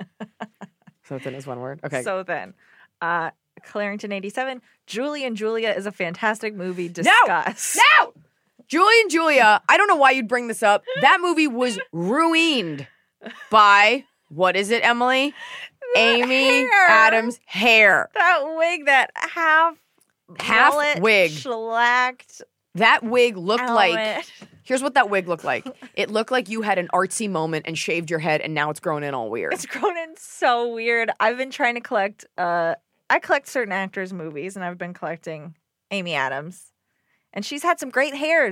So thin is one word. Okay.
So then, uh, Clarington eighty-seven, Julie and Julia is a fantastic movie. Discuss.
No! No! Julie and Julia, I don't know why you'd bring this up. That movie was ruined by, what is it, Emily? Amy
hair.
Adams' hair.
That wig, that half
Half
mullet,
wig.
shellacked
That wig looked like,
helmet.
here's what that wig looked like. It looked like you had an artsy moment and shaved your head and now it's grown in all weird.
It's grown in so weird. I've been trying to collect, uh, I collect certain actors' movies, and I've been collecting Amy Adams. And she's had some great hairs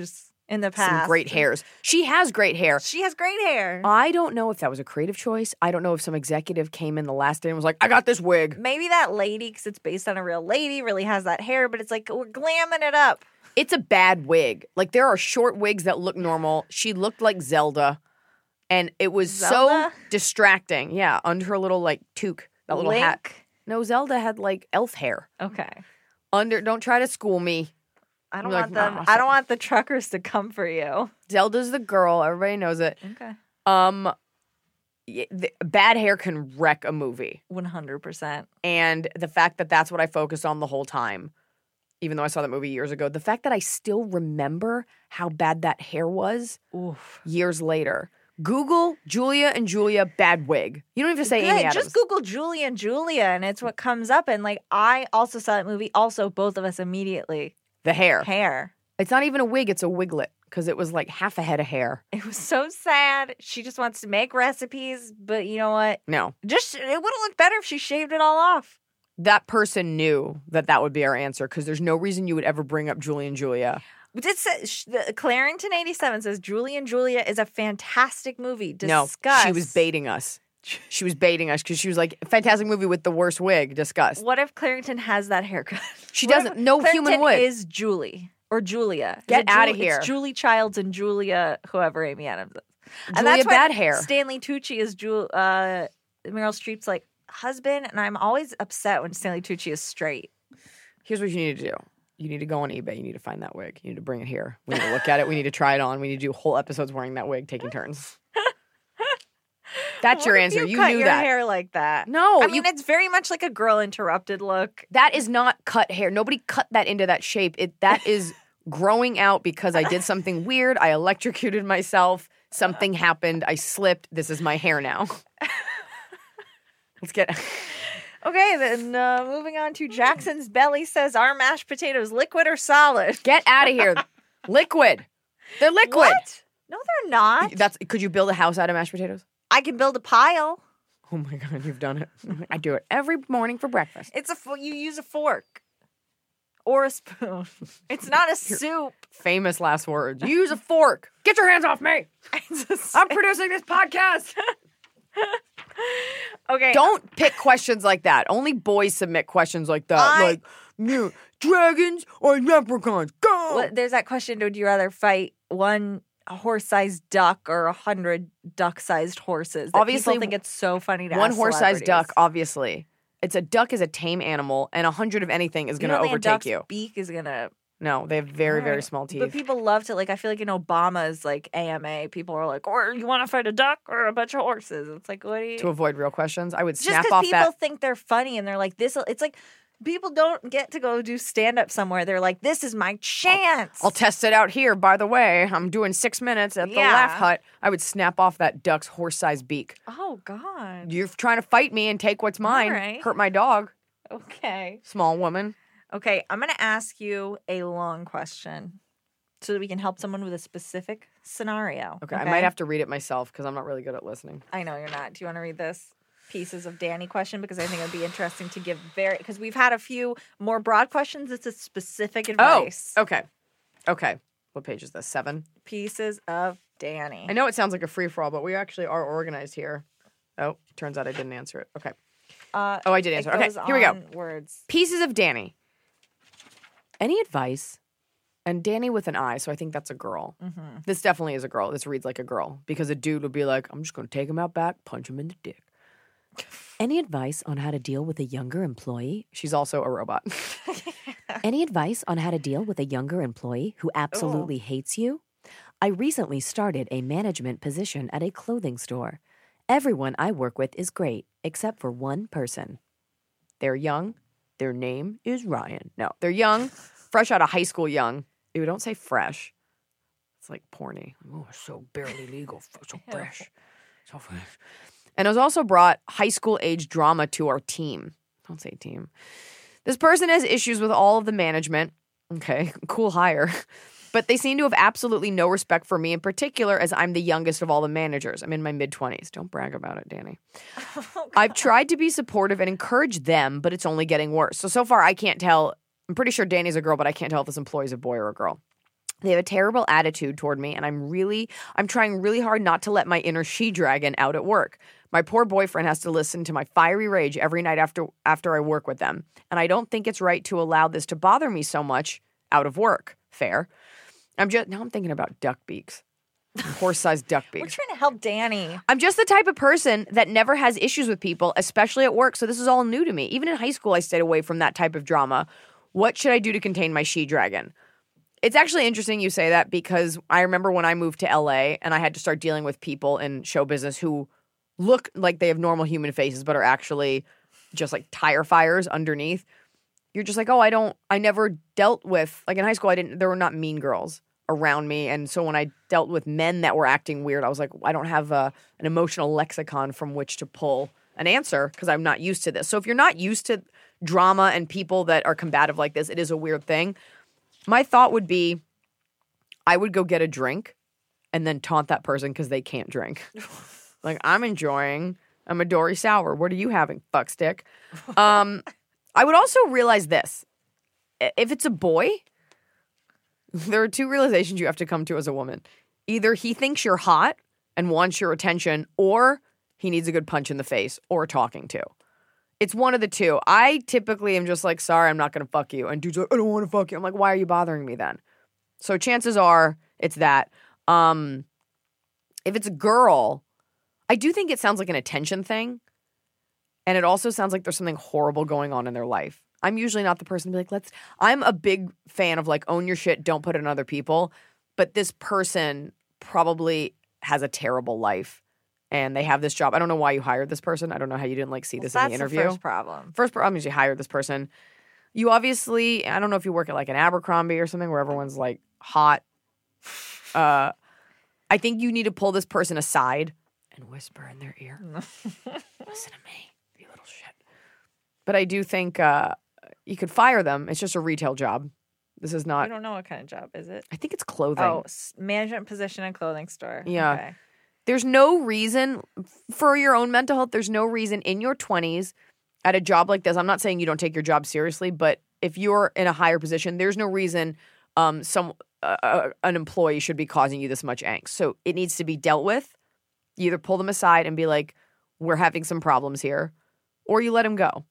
in the past.
some great hairs. She has great hair.
She has great hair.
I don't know if that was a creative choice. I don't know if some executive came in the last day and was like, I got this wig.
Maybe that lady, because it's based on a real lady, really has that hair, but it's like we're glamming it up.
It's a bad wig. Like, there are short wigs that look normal. She looked like Zelda, and it was
Zelda?
so distracting. Yeah, under her little, like, toque, that little hat.
Link?
No, Zelda had, like, elf hair.
Okay.
Under, don't try to school me.
I don't
You're
want
like,
them.
"Nah,
I don't want the truckers to come for you.
Zelda's the girl. Everybody knows it.
Okay.
Um, y- the, bad hair can wreck a movie.
One hundred percent.
And the fact that that's what I focused on the whole time, even though I saw that movie years ago, the fact that I still remember how bad that hair was
Oof.
years later. Google Julia and Julia bad wig. You don't even have to say Amy
Good.
Adams.
Just Google Julia and Julia, and it's what comes up. And like, I also saw that movie. Also, both of us immediately
the hair.
hair.
It's not even a wig, it's a wiglet because it was like half a head of hair.
It was so sad. She just wants to make recipes, but you know what?
No.
Just it would have looked better if she shaved it all off.
That person knew that that would be our answer because there's no reason you would ever bring up Julia and Julia.
It says, sh- the, Clarington eighty-seven says Julie and Julia is a fantastic movie.
No,
Discuss.
she was baiting us. She was baiting us because she was like, fantastic movie with the worst wig. Discuss.
What if Clarington has that haircut?
She
What if
doesn't. No human
Clarington
would.
is Julie or Julia. Is
Get
it
outta
Ju-
here.
It's Julie Childs and Julia, whoever Amy Adams is. And
Julia
that's why
bad hair.
Stanley Tucci is Ju- uh, Meryl Streep's like husband, and I'm always upset when Stanley Tucci is straight.
Here's what you need to do. You need to go on eBay. You need to find that wig. You need to bring it here. We need to look at it. We need to try it on. We need to do whole episodes wearing that wig, taking turns. That's
What
your
if
answer.
You,
You,
cut
knew
your
that.
hair like that.
No,
I mean
you-
it's very much like a girl interrupted look.
That is not cut hair. Nobody cut that into that shape. It that is growing out because I did something weird. I electrocuted myself. Something happened. I slipped. This is my hair now. Let's get.
Okay, then uh, moving on to Jackson's Belly says, "Are mashed potatoes liquid or solid?"
Get out of here. Liquid. They're liquid.
What? No, they're not.
That's. Could you build a house out of mashed potatoes?
I can build a pile.
Oh my god, you've done it. I do it every morning for breakfast.
It's a fo- you use a fork or a spoon. It's not a soup.
Famous last words. You use a fork. Get your hands off me.
It's a
I'm producing this podcast.
okay.
Don't pick questions like that. Only boys submit questions like that.
I-
Like, you dragons or leprechauns? Go.
Well, there's that question: would you rather fight one horse-sized duck or a hundred duck-sized horses? That
Obviously,
people think it's so funny to
One
ask
horse-sized duck,
celebrities.
obviously. It's a duck is a tame animal, and a hundred of anything is
You
going
don't
to
think a
overtake
duck's
you.
Beak is gonna.
No, they have very, very
Alright.
small teeth.
But people love to like. I feel like in Obama's like A M A, people are like, "Or you want to fight a duck or a bunch of horses?" It's like, what do you?
to avoid real questions, I would
Just
snap
because
off
people
that.
think they're funny and they're like, "This," it's like people don't get to go do stand up somewhere. They're like, "This is my chance."
I'll test it out here, by the way. I'm doing six minutes at the
Yeah.
Laugh Hut. I would snap off that duck's horse-sized beak.
oh God.
You're trying to fight me and take what's mine.
right.
Hurt my dog.
Okay.
Small woman.
Okay. I'm gonna ask you a long question so that we can help someone with a specific scenario.
Okay, I might have to read it myself because I'm not really good at listening.
I know you're not. Do you want to read this pieces of Danny question? Because I think it would be interesting to give very, because we've had a few more broad questions. It's a specific advice.
Oh, okay. Okay. What page is this? Seven?
Pieces of Danny.
I know it sounds like a free-for-all, but we actually are organized here. Oh, turns out I didn't answer it. Okay.
Uh,
Oh, I did
it
answer. Okay,
goes
here we go.
on Words.
Pieces of Danny. Any advice? And Danny with an I, so I think that's a girl.
Mm-hmm.
This definitely is a girl. This reads like a girl because a dude would be like, I'm just going to take him out back, punch him in the dick. Any advice on how to deal with a younger employee? She's also a robot. Any advice on how to deal with a younger employee who absolutely hates you? I recently started a management position at a clothing store. Everyone I work with is great, except for one person. They're young. Their name is Ryan. No, they're young, fresh out of high school young. Ew, don't say fresh. It's like porny. Oh, so barely legal. So fresh. So fresh. And has also brought high school age drama to our team. Don't say team. This person has issues with all of the management. Okay, cool hire. But they seem to have absolutely no respect for me in particular as I'm the youngest of all the managers. I'm in my mid-twenties. Don't brag about it, Danny.
Oh,
I've tried to be supportive and encourage them, but it's only getting worse. So, so far I can't tell. I'm pretty sure Danny's a girl, but I can't tell if this employee's a boy or a girl. They have a terrible attitude toward me, and I'm really, I'm trying really hard not to let my inner she-dragon out at work. My poor boyfriend has to listen to my fiery rage every night after after I work with them, and I don't think it's right to allow this to bother me so much out of work. Fair. I'm just, now I'm thinking about duck beaks. Horse-sized duck
We're
beaks.
trying to help Danny.
I'm just the type of person that never has issues with people, especially at work, so this is all new to me. Even in high school, I stayed away from that type of drama. What should I do to contain my she-dragon? It's actually interesting you say that because I remember when I moved to L A and I had to start dealing with people in show business who look like they have normal human faces but are actually just like tire fires underneath. You're just like, oh, I don't, I never dealt with, like in high school, I didn't, there were not mean girls around me. And so when I dealt with men that were acting weird, I was like, I don't have a, an emotional lexicon from which to pull an answer because I'm not used to this. So if you're not used to drama and people that are combative like this, it is a weird thing. My thought would be I would go get a drink and then taunt that person because they can't drink. Like, I'm enjoying a Midori Sour. What are you having, fuckstick? Um, I would also realize this. If it's a boy, there are two realizations you have to come to as a woman. Either he thinks you're hot and wants your attention, or he needs a good punch in the face or talking to. It's one of the two. I typically am just like, sorry, I'm not going to fuck you. And dude's like, I don't want to fuck you. I'm like, why are you bothering me then? So chances are it's that. Um, if it's a girl, I do think it sounds like an attention thing. And it also sounds like there's something horrible going on in their life. I'm usually not the person to be like, let's, I'm a big fan of like, own your shit, don't put it on other people. But this person probably has a terrible life. And they have this job. I don't know why you hired this person. I don't know how you didn't like see this
well,
in the interview.
That's the first problem.
First problem is you hired this person. You obviously, I don't know if you work at like an Abercrombie or something where everyone's like hot. Uh, I think you need to pull this person aside and whisper in their ear. Listen to me, you little shit. But I do think uh, you could fire them. It's just a retail job. This is not.
I don't know what kind of job is it.
I think it's clothing.
Oh, management position in clothing store.
Yeah.
Okay.
There's no reason for your own mental health. There's no reason in your twenties at a job like this. I'm not saying you don't take your job seriously, but if you're in a higher position, there's no reason um, some uh, uh, an employee should be causing you this much angst. So it needs to be dealt with. You either pull them aside and be like, we're having some problems here, or you let them go.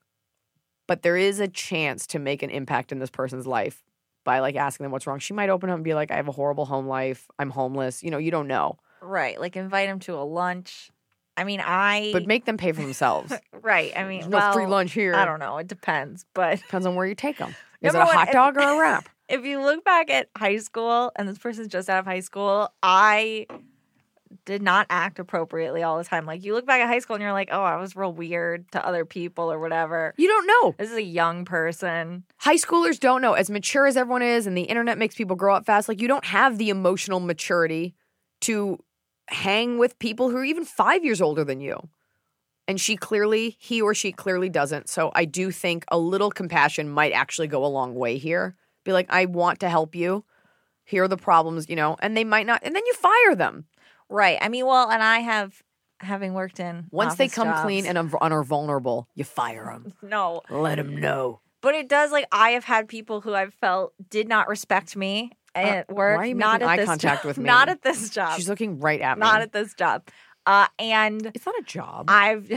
But there is a chance to make an impact in this person's life by like asking them what's wrong. She might open up and be like, I have a horrible home life. I'm homeless. You know, you don't know.
Right. Like invite them to a lunch. I mean, I.
But make them pay for themselves.
Right. I mean,
There's no
well,
free lunch here.
I don't know. It depends. But
Depends on where you take them. Is
Number
it a
one,
hot
if-
dog or a wrap?
if you look back at high school and this person's just out of high school, I did not act appropriately all the time. Like you look back at high school and you're like, oh, I was real weird to other people or whatever.
You don't know.
This is a young person.
High schoolers don't know. As mature as everyone is and the internet makes people grow up fast, like you don't have the emotional maturity to hang with people who are even five years older than you. And she clearly, he or she clearly doesn't. So I do think a little compassion might actually go a long way here. Be like, I want to help you. Here are the problems, you know, and they might not. And then you fire them.
Right. I mean, well, and I have, having worked in
Once they
office
come
jobs-
clean and are and are vulnerable, you fire them.
No.
Let them know.
But it does, like, I have had people who I've felt did not respect me at
Uh,
work.
why are you
not
making
at
eye
this
contact
job.
with me?
Not at this job.
She's looking right at me.
Not at this job. Uh, and
It's not a job.
I've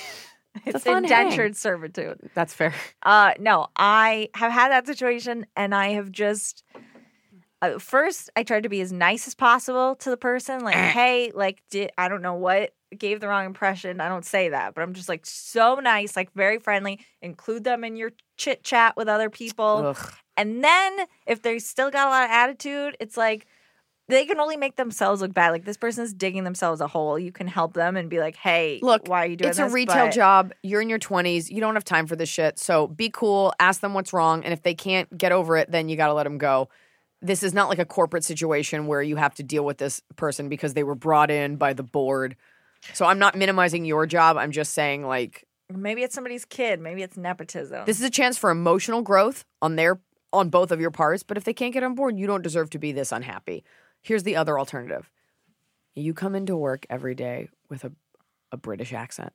a
it's
fun hang.
indentured servitude.
That's fair.
Uh, no, I have had that situation, and I have just uh, first I tried to be as nice as possible to the person, like, hey, like, did I don't know what gave the wrong impression. I don't say that, but I'm just like so nice, like very friendly. Include them in your chit chat with other people,
Ugh.
and then if they still got a lot of attitude, it's like. They can only make themselves look bad. Like this person's digging themselves a hole. You can help them and be like, "Hey,
Look,
why are you doing
it's
this?"
a retail
But-
job. You're in your twenties. You don't have time for this shit. So be cool. Ask them what's wrong. And if they can't get over it, then you got to let them go. This is not like a corporate situation where you have to deal with this person because they were brought in by the board. So I'm not minimizing your job. I'm just saying, like,
Maybe it's somebody's kid. Maybe it's nepotism.
this is a chance for emotional growth on their on both of your parts. But if they can't get on board, you don't deserve to be this unhappy. Here's the other alternative. You come into work every day with a, a British accent.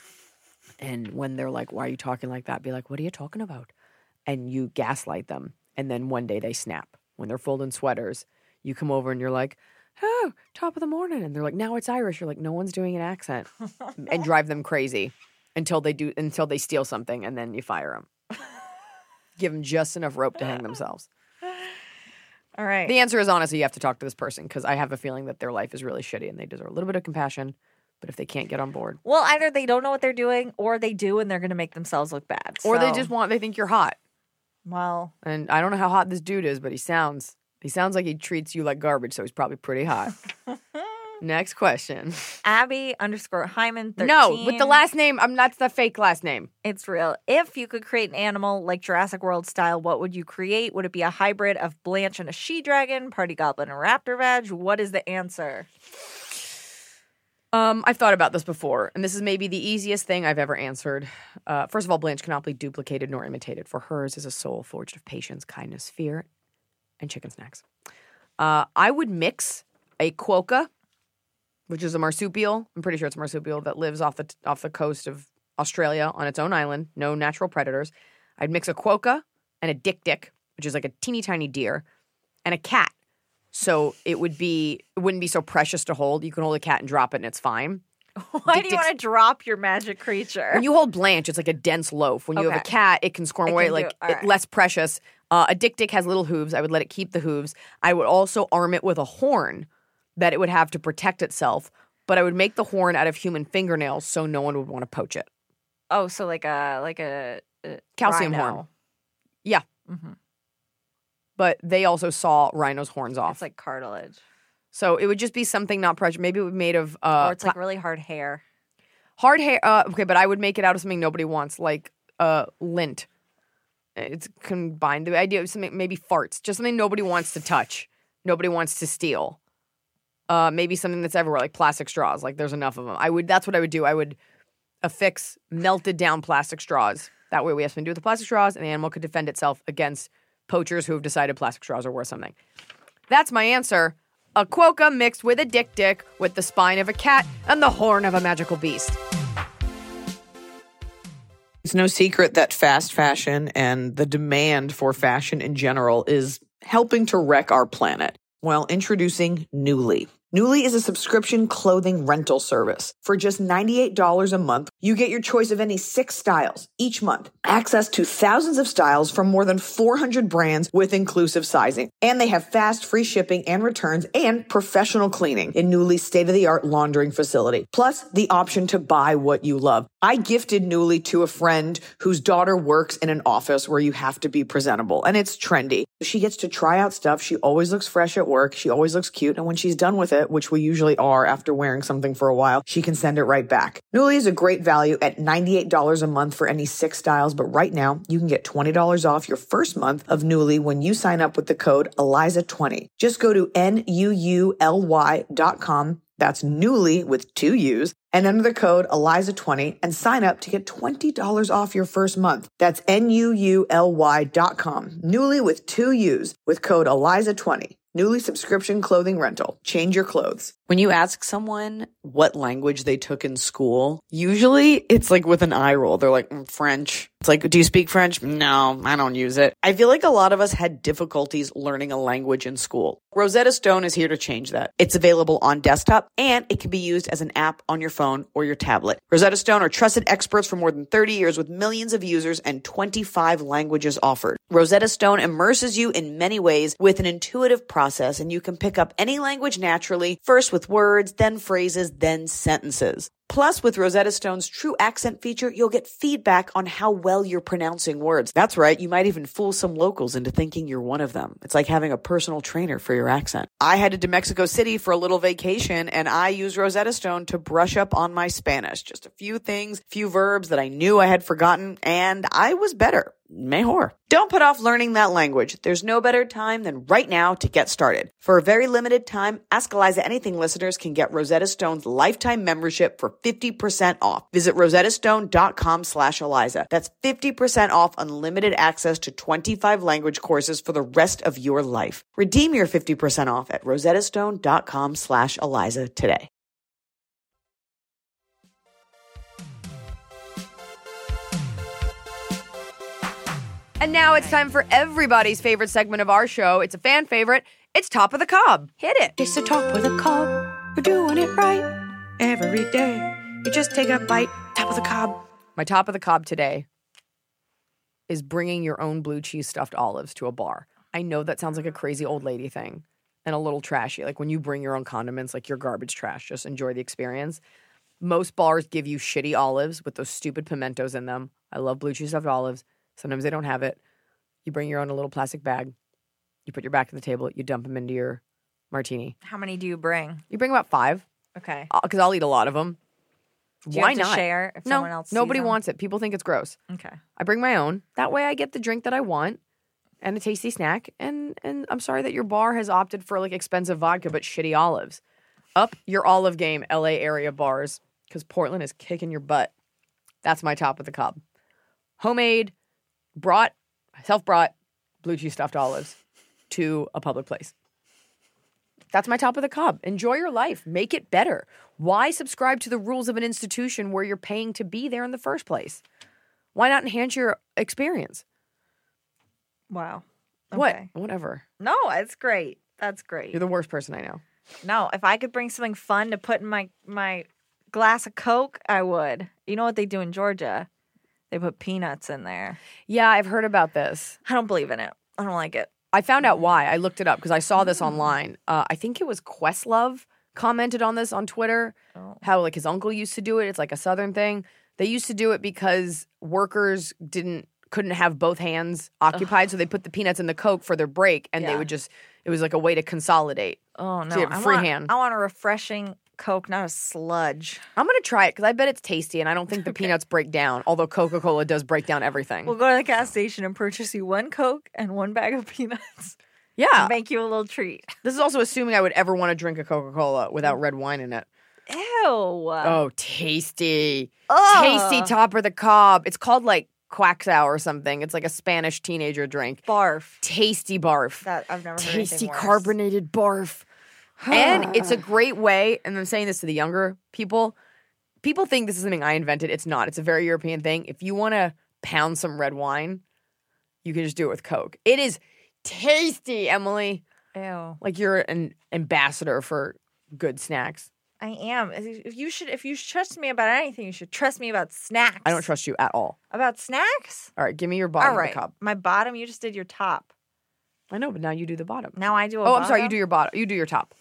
And when they're like, why are you talking like that? Be like, what are you talking about? And you gaslight them. And then one day they snap. when they're folding sweaters. You come over and you're like, oh, top of the morning. And they're like, now it's Irish. You're like, no one's doing an accent. And drive them crazy until they do until they steal something, and then you fire them. Give them just enough rope to hang themselves.
All right.
The answer is honestly, you have to talk to this person because I have a feeling that their life is really shitty and they deserve a little bit of compassion. But if they can't get on board.
Well, either they don't know what they're doing or they do and they're going to make themselves look bad.
Or they
So,
just want, they think you're hot.
Well,
And I don't know how hot this dude is, but he sounds, he sounds like he treats you like garbage, so he's probably pretty hot. Next question.
Abby underscore Hyman thirteen.
No, with the last name, I'm not the fake last name.
It's real. If you could create an animal like Jurassic World style, what would you create? Would it be a hybrid of Blanche and a she-dragon, Party Goblin and Raptor Vag? What is the answer?
Um, I've thought about this before, and this is maybe the easiest thing I've ever answered. Uh, first of all, Blanche cannot be duplicated nor imitated, for hers is a soul forged of patience, kindness, fear, and chicken snacks. Uh, I would mix a quokka, which is a marsupial. I'm pretty sure it's a marsupial that lives off the off the coast of Australia on its own island, no natural predators. I'd mix a quokka and a dik-dik, which is like a teeny tiny deer, and a cat. So it would be, it wouldn't be so precious to hold. You can hold a cat and drop it and it's fine.
Why do you want to drop your magic creature?
When you hold Blanche, it's like a dense loaf. When you have a
Okay.
cat, it can squirm
It
away
can do
like
it. All
it-
right.
less precious. Uh, a dik-dik has little hooves. I would let it keep the hooves. I would also arm it with a horn that it would have to protect itself. But I would make the horn out of human fingernails so no one would want to poach it.
Oh, so like a like a, a
Calcium
rhino.
horn. Yeah.
Mhm.
But they also saw rhinos' horns off.
It's like cartilage,
So it would just be something not precious. Maybe it would be made of uh,
or it's like really hard hair.
hard hair. Uh, okay, but I would make it out of something nobody wants, like uh, lint. It's combined. The idea of something, maybe farts, just something nobody wants to touch, nobody wants to steal. Uh, maybe something that's everywhere, like plastic straws. Like there's enough of them. I would. That's what I would do. I would affix melted down plastic straws. That way, we have something to do with the plastic straws, and the animal could defend itself against poachers who have decided plastic straws are worth something. That's my answer. A quokka mixed with a dik-dik with the spine of a cat and the horn of a magical beast.
It's no secret that fast fashion and the demand for fashion in general is helping to wreck our planet. Well, introducing Nuuly. Nuuly is a subscription clothing rental service. For just ninety-eight dollars a month, you get your choice of any six styles each month, access to thousands of styles from more than four hundred brands with inclusive sizing. And they have fast, free shipping and returns and professional cleaning in Nuuly's state-of-the-art laundering facility. Plus, the option to buy what you love. I gifted Nuuly to a friend whose daughter works in an office where you have to be presentable, and it's trendy. She gets to try out stuff. She always looks fresh at work. She always looks cute. And when she's done with it, which we usually are after wearing something for a while, she can send it right back. Nuuly is a great value at ninety-eight dollars a month for any six styles, but right now you can get twenty dollars off your first month of Nuuly when you sign up with the code Eliza twenty. Just go to N U U L Y dot com. That's Nuuly with two U's, and enter the code Eliza twenty and sign up to get twenty dollars off your first month. That's N U U L Y dot com. Nuuly with two U's with code Eliza twenty. Nuuly subscription clothing rental. Change your clothes. When you ask someone what language they took in school, usually it's like with an eye roll. They're like, mm, French. It's like, do you speak French? No, I don't use it. I feel like a lot of us had difficulties learning a language in school. Rosetta Stone is here to change that. It's available on desktop and it can be used as an app on your phone or your tablet. Rosetta Stone are trusted experts for more than thirty years with millions of users and twenty-five languages offered. Rosetta Stone immerses you in many ways with an intuitive process, and you can pick up any language naturally, first with words, then phrases, then sentences. Plus, with Rosetta Stone's True Accent feature, you'll get feedback on how well you're pronouncing words. That's right, you might even fool some locals into thinking you're one of them. It's like having a personal trainer for your accent. I headed to Mexico City for a little vacation, and I used Rosetta Stone to brush up on my Spanish. Just a few things, few verbs that I knew I had forgotten, and I was better. Mejor. Don't put off learning that language. There's no better time than right now to get started. For a very limited time, Ask Eliza Anything listeners can get Rosetta Stone's lifetime membership for fifty percent off. Visit rosettastone.com slash Eliza. That's fifty percent off unlimited access to twenty-five language courses for the rest of your life. Redeem your fifty percent off at rosettastone.com slash Eliza today.
And now it's time for everybody's favorite segment of our show. It's a fan favorite. It's Top of the Cob. Hit it.
It's the top of the cob. We're doing it right every day. You just take a bite. Top of the cob.
My Top of the Cob today is bringing your own blue cheese stuffed olives to a bar. I know that sounds like a crazy old lady thing and a little trashy. Like when you bring your own condiments, like your garbage trash, just enjoy the experience. Most bars give you shitty olives with those stupid pimentos in them. I love blue cheese stuffed olives. Sometimes they don't have it. You bring your own a little plastic bag. You put your back to the table. You dump them into your martini.
How many do you bring?
You bring about five
Okay.
because I'll eat a lot of them.
Do you
Why
have to
not?
share if
no,
someone else sees
nobody
them?
wants it. People think it's gross.
Okay.
I bring my own. That way I get the drink that I want and a tasty snack. And and I'm sorry that your bar has opted for like expensive vodka but shitty olives. Up your olive game, L A area bars, because Portland is kicking your butt. That's my Top of the Cob. Homemade, brought, self-brought blue cheese stuffed olives to a public place. That's my Top of the Cob. Enjoy your life. Make it better. Why subscribe to the rules of an institution where you're paying to be there in the first place? Why not enhance your experience?
Wow.
What?
Okay.
Whatever.
No, it's great. That's great.
You're the worst person I know.
No, if I could bring something fun to put in my my glass of Coke, I would. You know what they do in Georgia? They put peanuts in there.
Yeah, I've heard about this.
I don't believe in it. I don't like it.
I found out why. I looked it up because I saw this online. Uh, I think it was Questlove commented on this on Twitter.
Oh.
How like his uncle used to do it. It's like a Southern thing. They used to do it because workers didn't couldn't have both hands occupied, so they put the peanuts in the Coke for their break, and they
Yeah.
would just. It was like a way to consolidate.
Oh no!
So you have
I
free
want,
hand.
I want a refreshing Coke, not a sludge.
I'm gonna try it because I bet it's tasty, and I don't think the peanuts break down. Although Coca-Cola does break down everything.
We'll go to the gas station and purchase you one Coke and one bag of peanuts.
yeah,
Make you a little treat.
this is also assuming I would ever want to drink a Coca-Cola without red wine in it.
Ew.
Oh, tasty.
Ugh.
Tasty Top of the Cob. It's called like Quaxow or something. It's like a Spanish teenager drink.
Barf.
Tasty barf.
That I've never heard
Tasty
anything worse.
carbonated barf. And it's a great way, and I'm saying this to the younger people. People think this is something I invented. It's not. It's a very European thing. If you want to pound some red wine, you can just do it with Coke. It is tasty, Emily.
Ew.
Like you're an ambassador for good snacks.
I am. If you should, if you trust me about anything, you should trust me about snacks.
I don't trust you at all.
about snacks.
All right, give me your bottom
All right,
of the cup.
my bottom. You just did your top.
I know, but now you do the bottom.
Now I do. A
Oh, I'm sorry. You
bottom?
do your bottom. You do your top.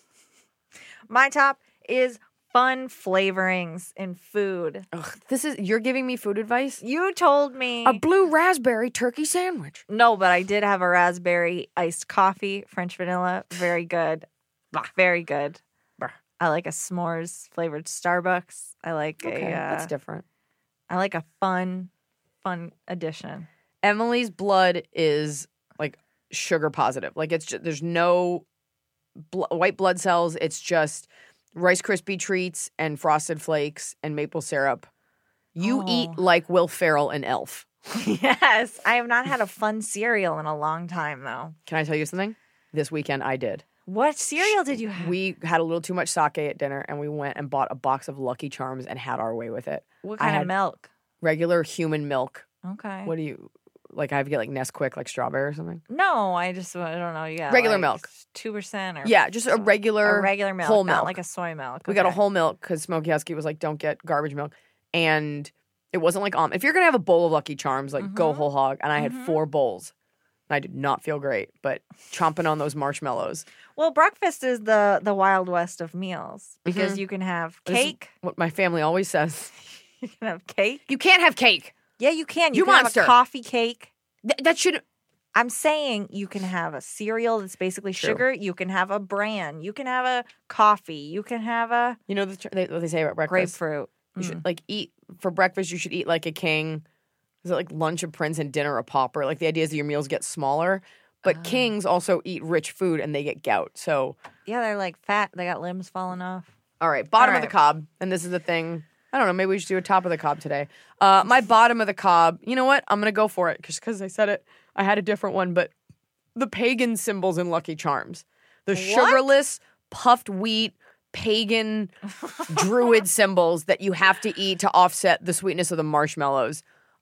My top is fun flavorings in food.
Ugh, this is you're giving me food advice.
You told me
A blue raspberry turkey sandwich.
no, but I did have a raspberry iced coffee, French vanilla, very good, very good.
Bah.
I like a s'mores flavored Starbucks. I like
Okay,
a. Uh,
that's different.
I like a fun, fun addition.
Emily's blood is like sugar positive. Like it's just, there's no bl- white blood cells. It's just Rice Krispie treats and Frosted Flakes and maple syrup. You
Oh.
eat like Will Ferrell and Elf.
Yes, I have not had a fun cereal in a long time though.
Can I tell you something? This weekend I did.
What cereal did you have?
We had a little too much sake at dinner, and we went and bought a box of Lucky Charms and had our way with it.
What
I
kind
had
of milk?
Regular human milk.
Okay.
What do you like? I have to get like Nesquik, like strawberry or something.
No, I just I don't know. You got
Regular
like
milk.
two percent or
Yeah, just a regular,
a regular milk,
whole
not
milk.
like a soy milk.
We got a
Okay.
whole milk because Smokey Husky was like, "Don't get garbage milk," and it wasn't like um. If you're gonna have a bowl of Lucky Charms, like go
Mhm.
whole hog. And I had
Mhm.
four bowls. And I did not feel great, but chomping on those marshmallows.
Well, breakfast is the the wild west of meals because
Mhm.
you can have
This is
cake.
what my family always says.
You can have cake.
You can't have cake.
Yeah, you can. You,
You
can
monster.
have a coffee cake.
Th- that should.
I'm saying you can have a cereal that's basically
True.
sugar. You can have a bran. You can have a coffee. You can have a
You know the, tr- they, what they say about breakfast.
grapefruit.
You
Mm.
should like eat for breakfast. You should eat like a king. Is it like lunch a prince and dinner a pauper? Like the idea is that your meals get smaller, but
Oh.
kings also eat rich food and they get gout. So,
Yeah, they're like fat. They got limbs falling off.
all right, bottom
All
of the
right.
cob, and this is the thing. I don't know. Maybe we should do a top of the cob today. Uh, my bottom of the cob. You know what? I'm gonna go for it just because I said it. I had a different one, but the pagan symbols in Lucky Charms, the sugarless puffed wheat pagan druid symbols that you have to eat to offset the sweetness of the marshmallows.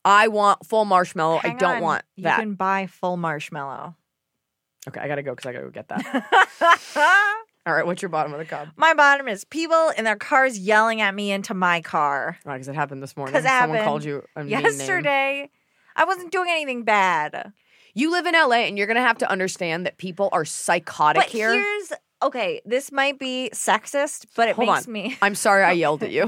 I want full marshmallow.
Hang
I don't
on.
want
You
that.
can buy full marshmallow.
Okay, I gotta go because I gotta go get that. All right, what's your bottom of the cup?
My bottom is people in their cars yelling at me into my car.
Right, because it happened this morning.
'Cause it
Someone
happened
called you a mean name.
Yesterday, I wasn't doing anything bad.
You live in L A, and you're gonna have to understand that people are psychotic
But
here.
here's okay. This might be sexist, but it
Hold
makes
on.
me.
I'm sorry I yelled at you.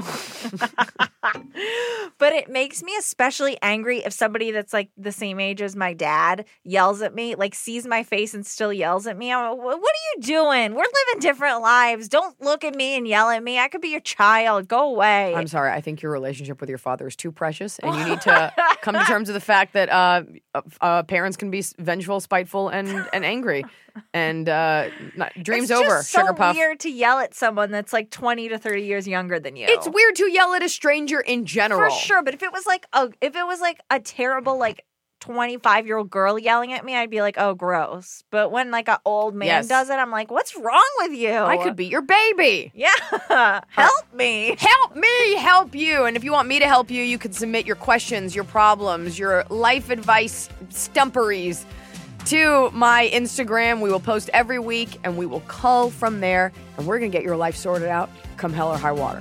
But it makes me especially angry if somebody that's like the same age as my dad yells at me, like sees my face and still yells at me. I'm like, what are you doing? We're living different lives. Don't look at me and yell at me. I could be your child. Go away.
I'm sorry. I think your relationship with your father is too precious, and you need to come to terms with the fact that uh, uh, parents can be vengeful, spiteful, and and angry. And uh, not, dreams
it's
over.
Just so
Sugar puff.
weird to yell at someone that's like twenty to thirty years younger than you.
It's weird to yell at a stranger in general.
For sure, but if it was like a if it was like a terrible like twenty-five year old girl yelling at me, I'd be like, oh, gross. But when like an old man
Yes.
does it, I'm like, what's wrong with you?
I could be your baby.
Yeah, help me.
Help me help you. And if you want me to help you, you can submit your questions, your problems, your life advice stumperies to my Instagram. We will post every week, and we will cull from there, and we're going to get your life sorted out come hell or high water.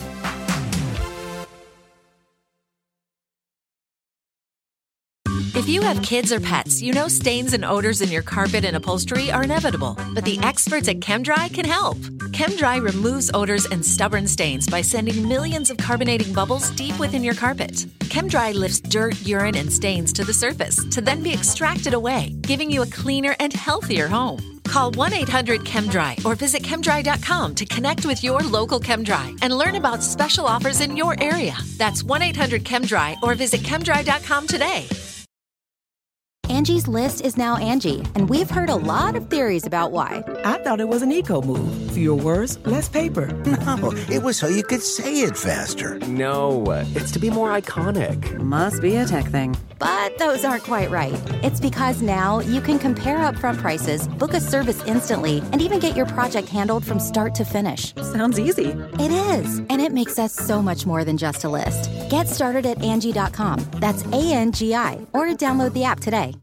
If you have kids or pets, you know stains and odors in your carpet and upholstery are inevitable, but the experts at ChemDry can help. ChemDry removes odors and stubborn stains by sending millions of carbonating bubbles deep within your carpet. ChemDry lifts dirt, urine, and stains to the surface to then be extracted away, giving you a cleaner and healthier home. Call one eight hundred ChemDry or visit chemdry dot com to connect with your local ChemDry and learn about special offers in your area. That's one eight hundred ChemDry or visit chemdry dot com today.
Angie's List is now Angie, and we've heard a lot of theories about why.
I thought it was an eco move. Fewer words, less paper.
No, it was so you could say it faster.
No, it's to be more iconic.
Must be a tech thing. But those aren't quite right. It's because now you can compare upfront prices, book a service instantly, and even get your project handled from start to finish.
Sounds easy.
It is, and it makes us so much more than just a list. Get started at Angie dot com. That's A N G I, or download the app today.